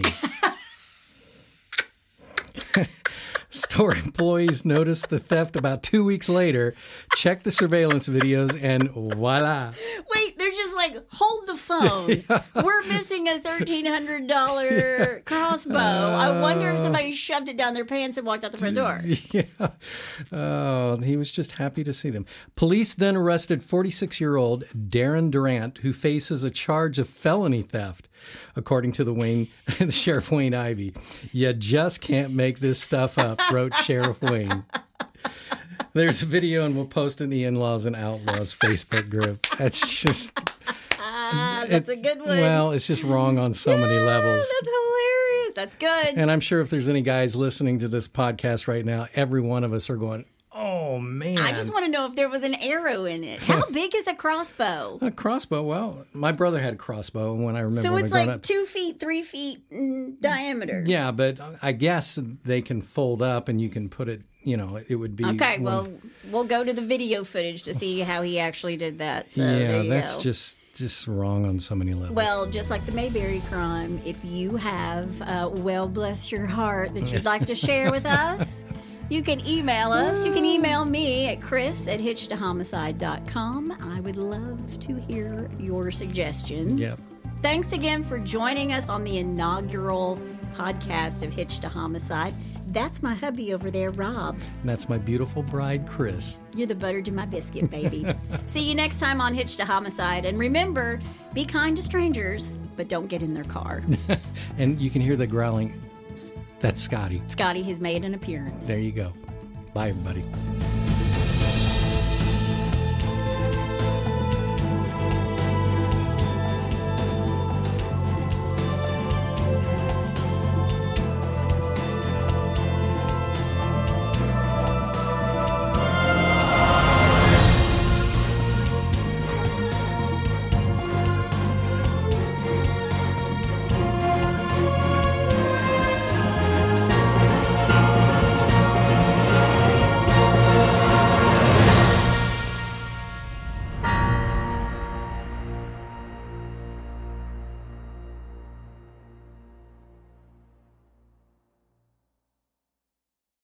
Store employees noticed the theft about 2 weeks later, checked the surveillance videos, and voila. Wait, they're just like, hold the phone. Yeah. We're missing a $1,300 crossbow. I wonder if somebody shoved it down their pants and walked out the front door. Yeah. Oh, he was just happy to see them. Police then arrested 46-year-old Darren Durant, who faces a charge of felony theft, according to the Sheriff Wayne Ivey. You just can't make this stuff up, wrote Sheriff Wayne. There's a video, and we'll post it in the In-Laws and Outlaws Facebook group. That's just... that's a good one. Well, it's just wrong on so many levels. That's hilarious. That's good. And I'm sure if there's any guys listening to this podcast right now, every one of us are going, oh, man. I just want to know if there was an arrow in it. How big is a crossbow? A crossbow? Well, my brother had a crossbow when I remember. So it's like 2 feet, 3 feet in diameter. Yeah, but I guess they can fold up and you can put it, it would be... Okay, well, we'll go to the video footage to see how he actually did that. So yeah, that's just wrong on so many levels. Well, just like the Mayberry crime, if you have, bless your heart, that you'd like to share with us, you can email us. You can email me at chris@hitchtahomicide.com. I would love to hear your suggestions. Yep. Thanks again for joining us on the inaugural podcast of Hitched to Homicide. That's my hubby over there, Rob. And that's my beautiful bride, Chris. You're the butter to my biscuit, baby. See you next time on Hitched to Homicide. And remember, be kind to strangers, but don't get in their car. And you can hear the growling. That's Scotty. Scotty has made an appearance. There you go. Bye, everybody.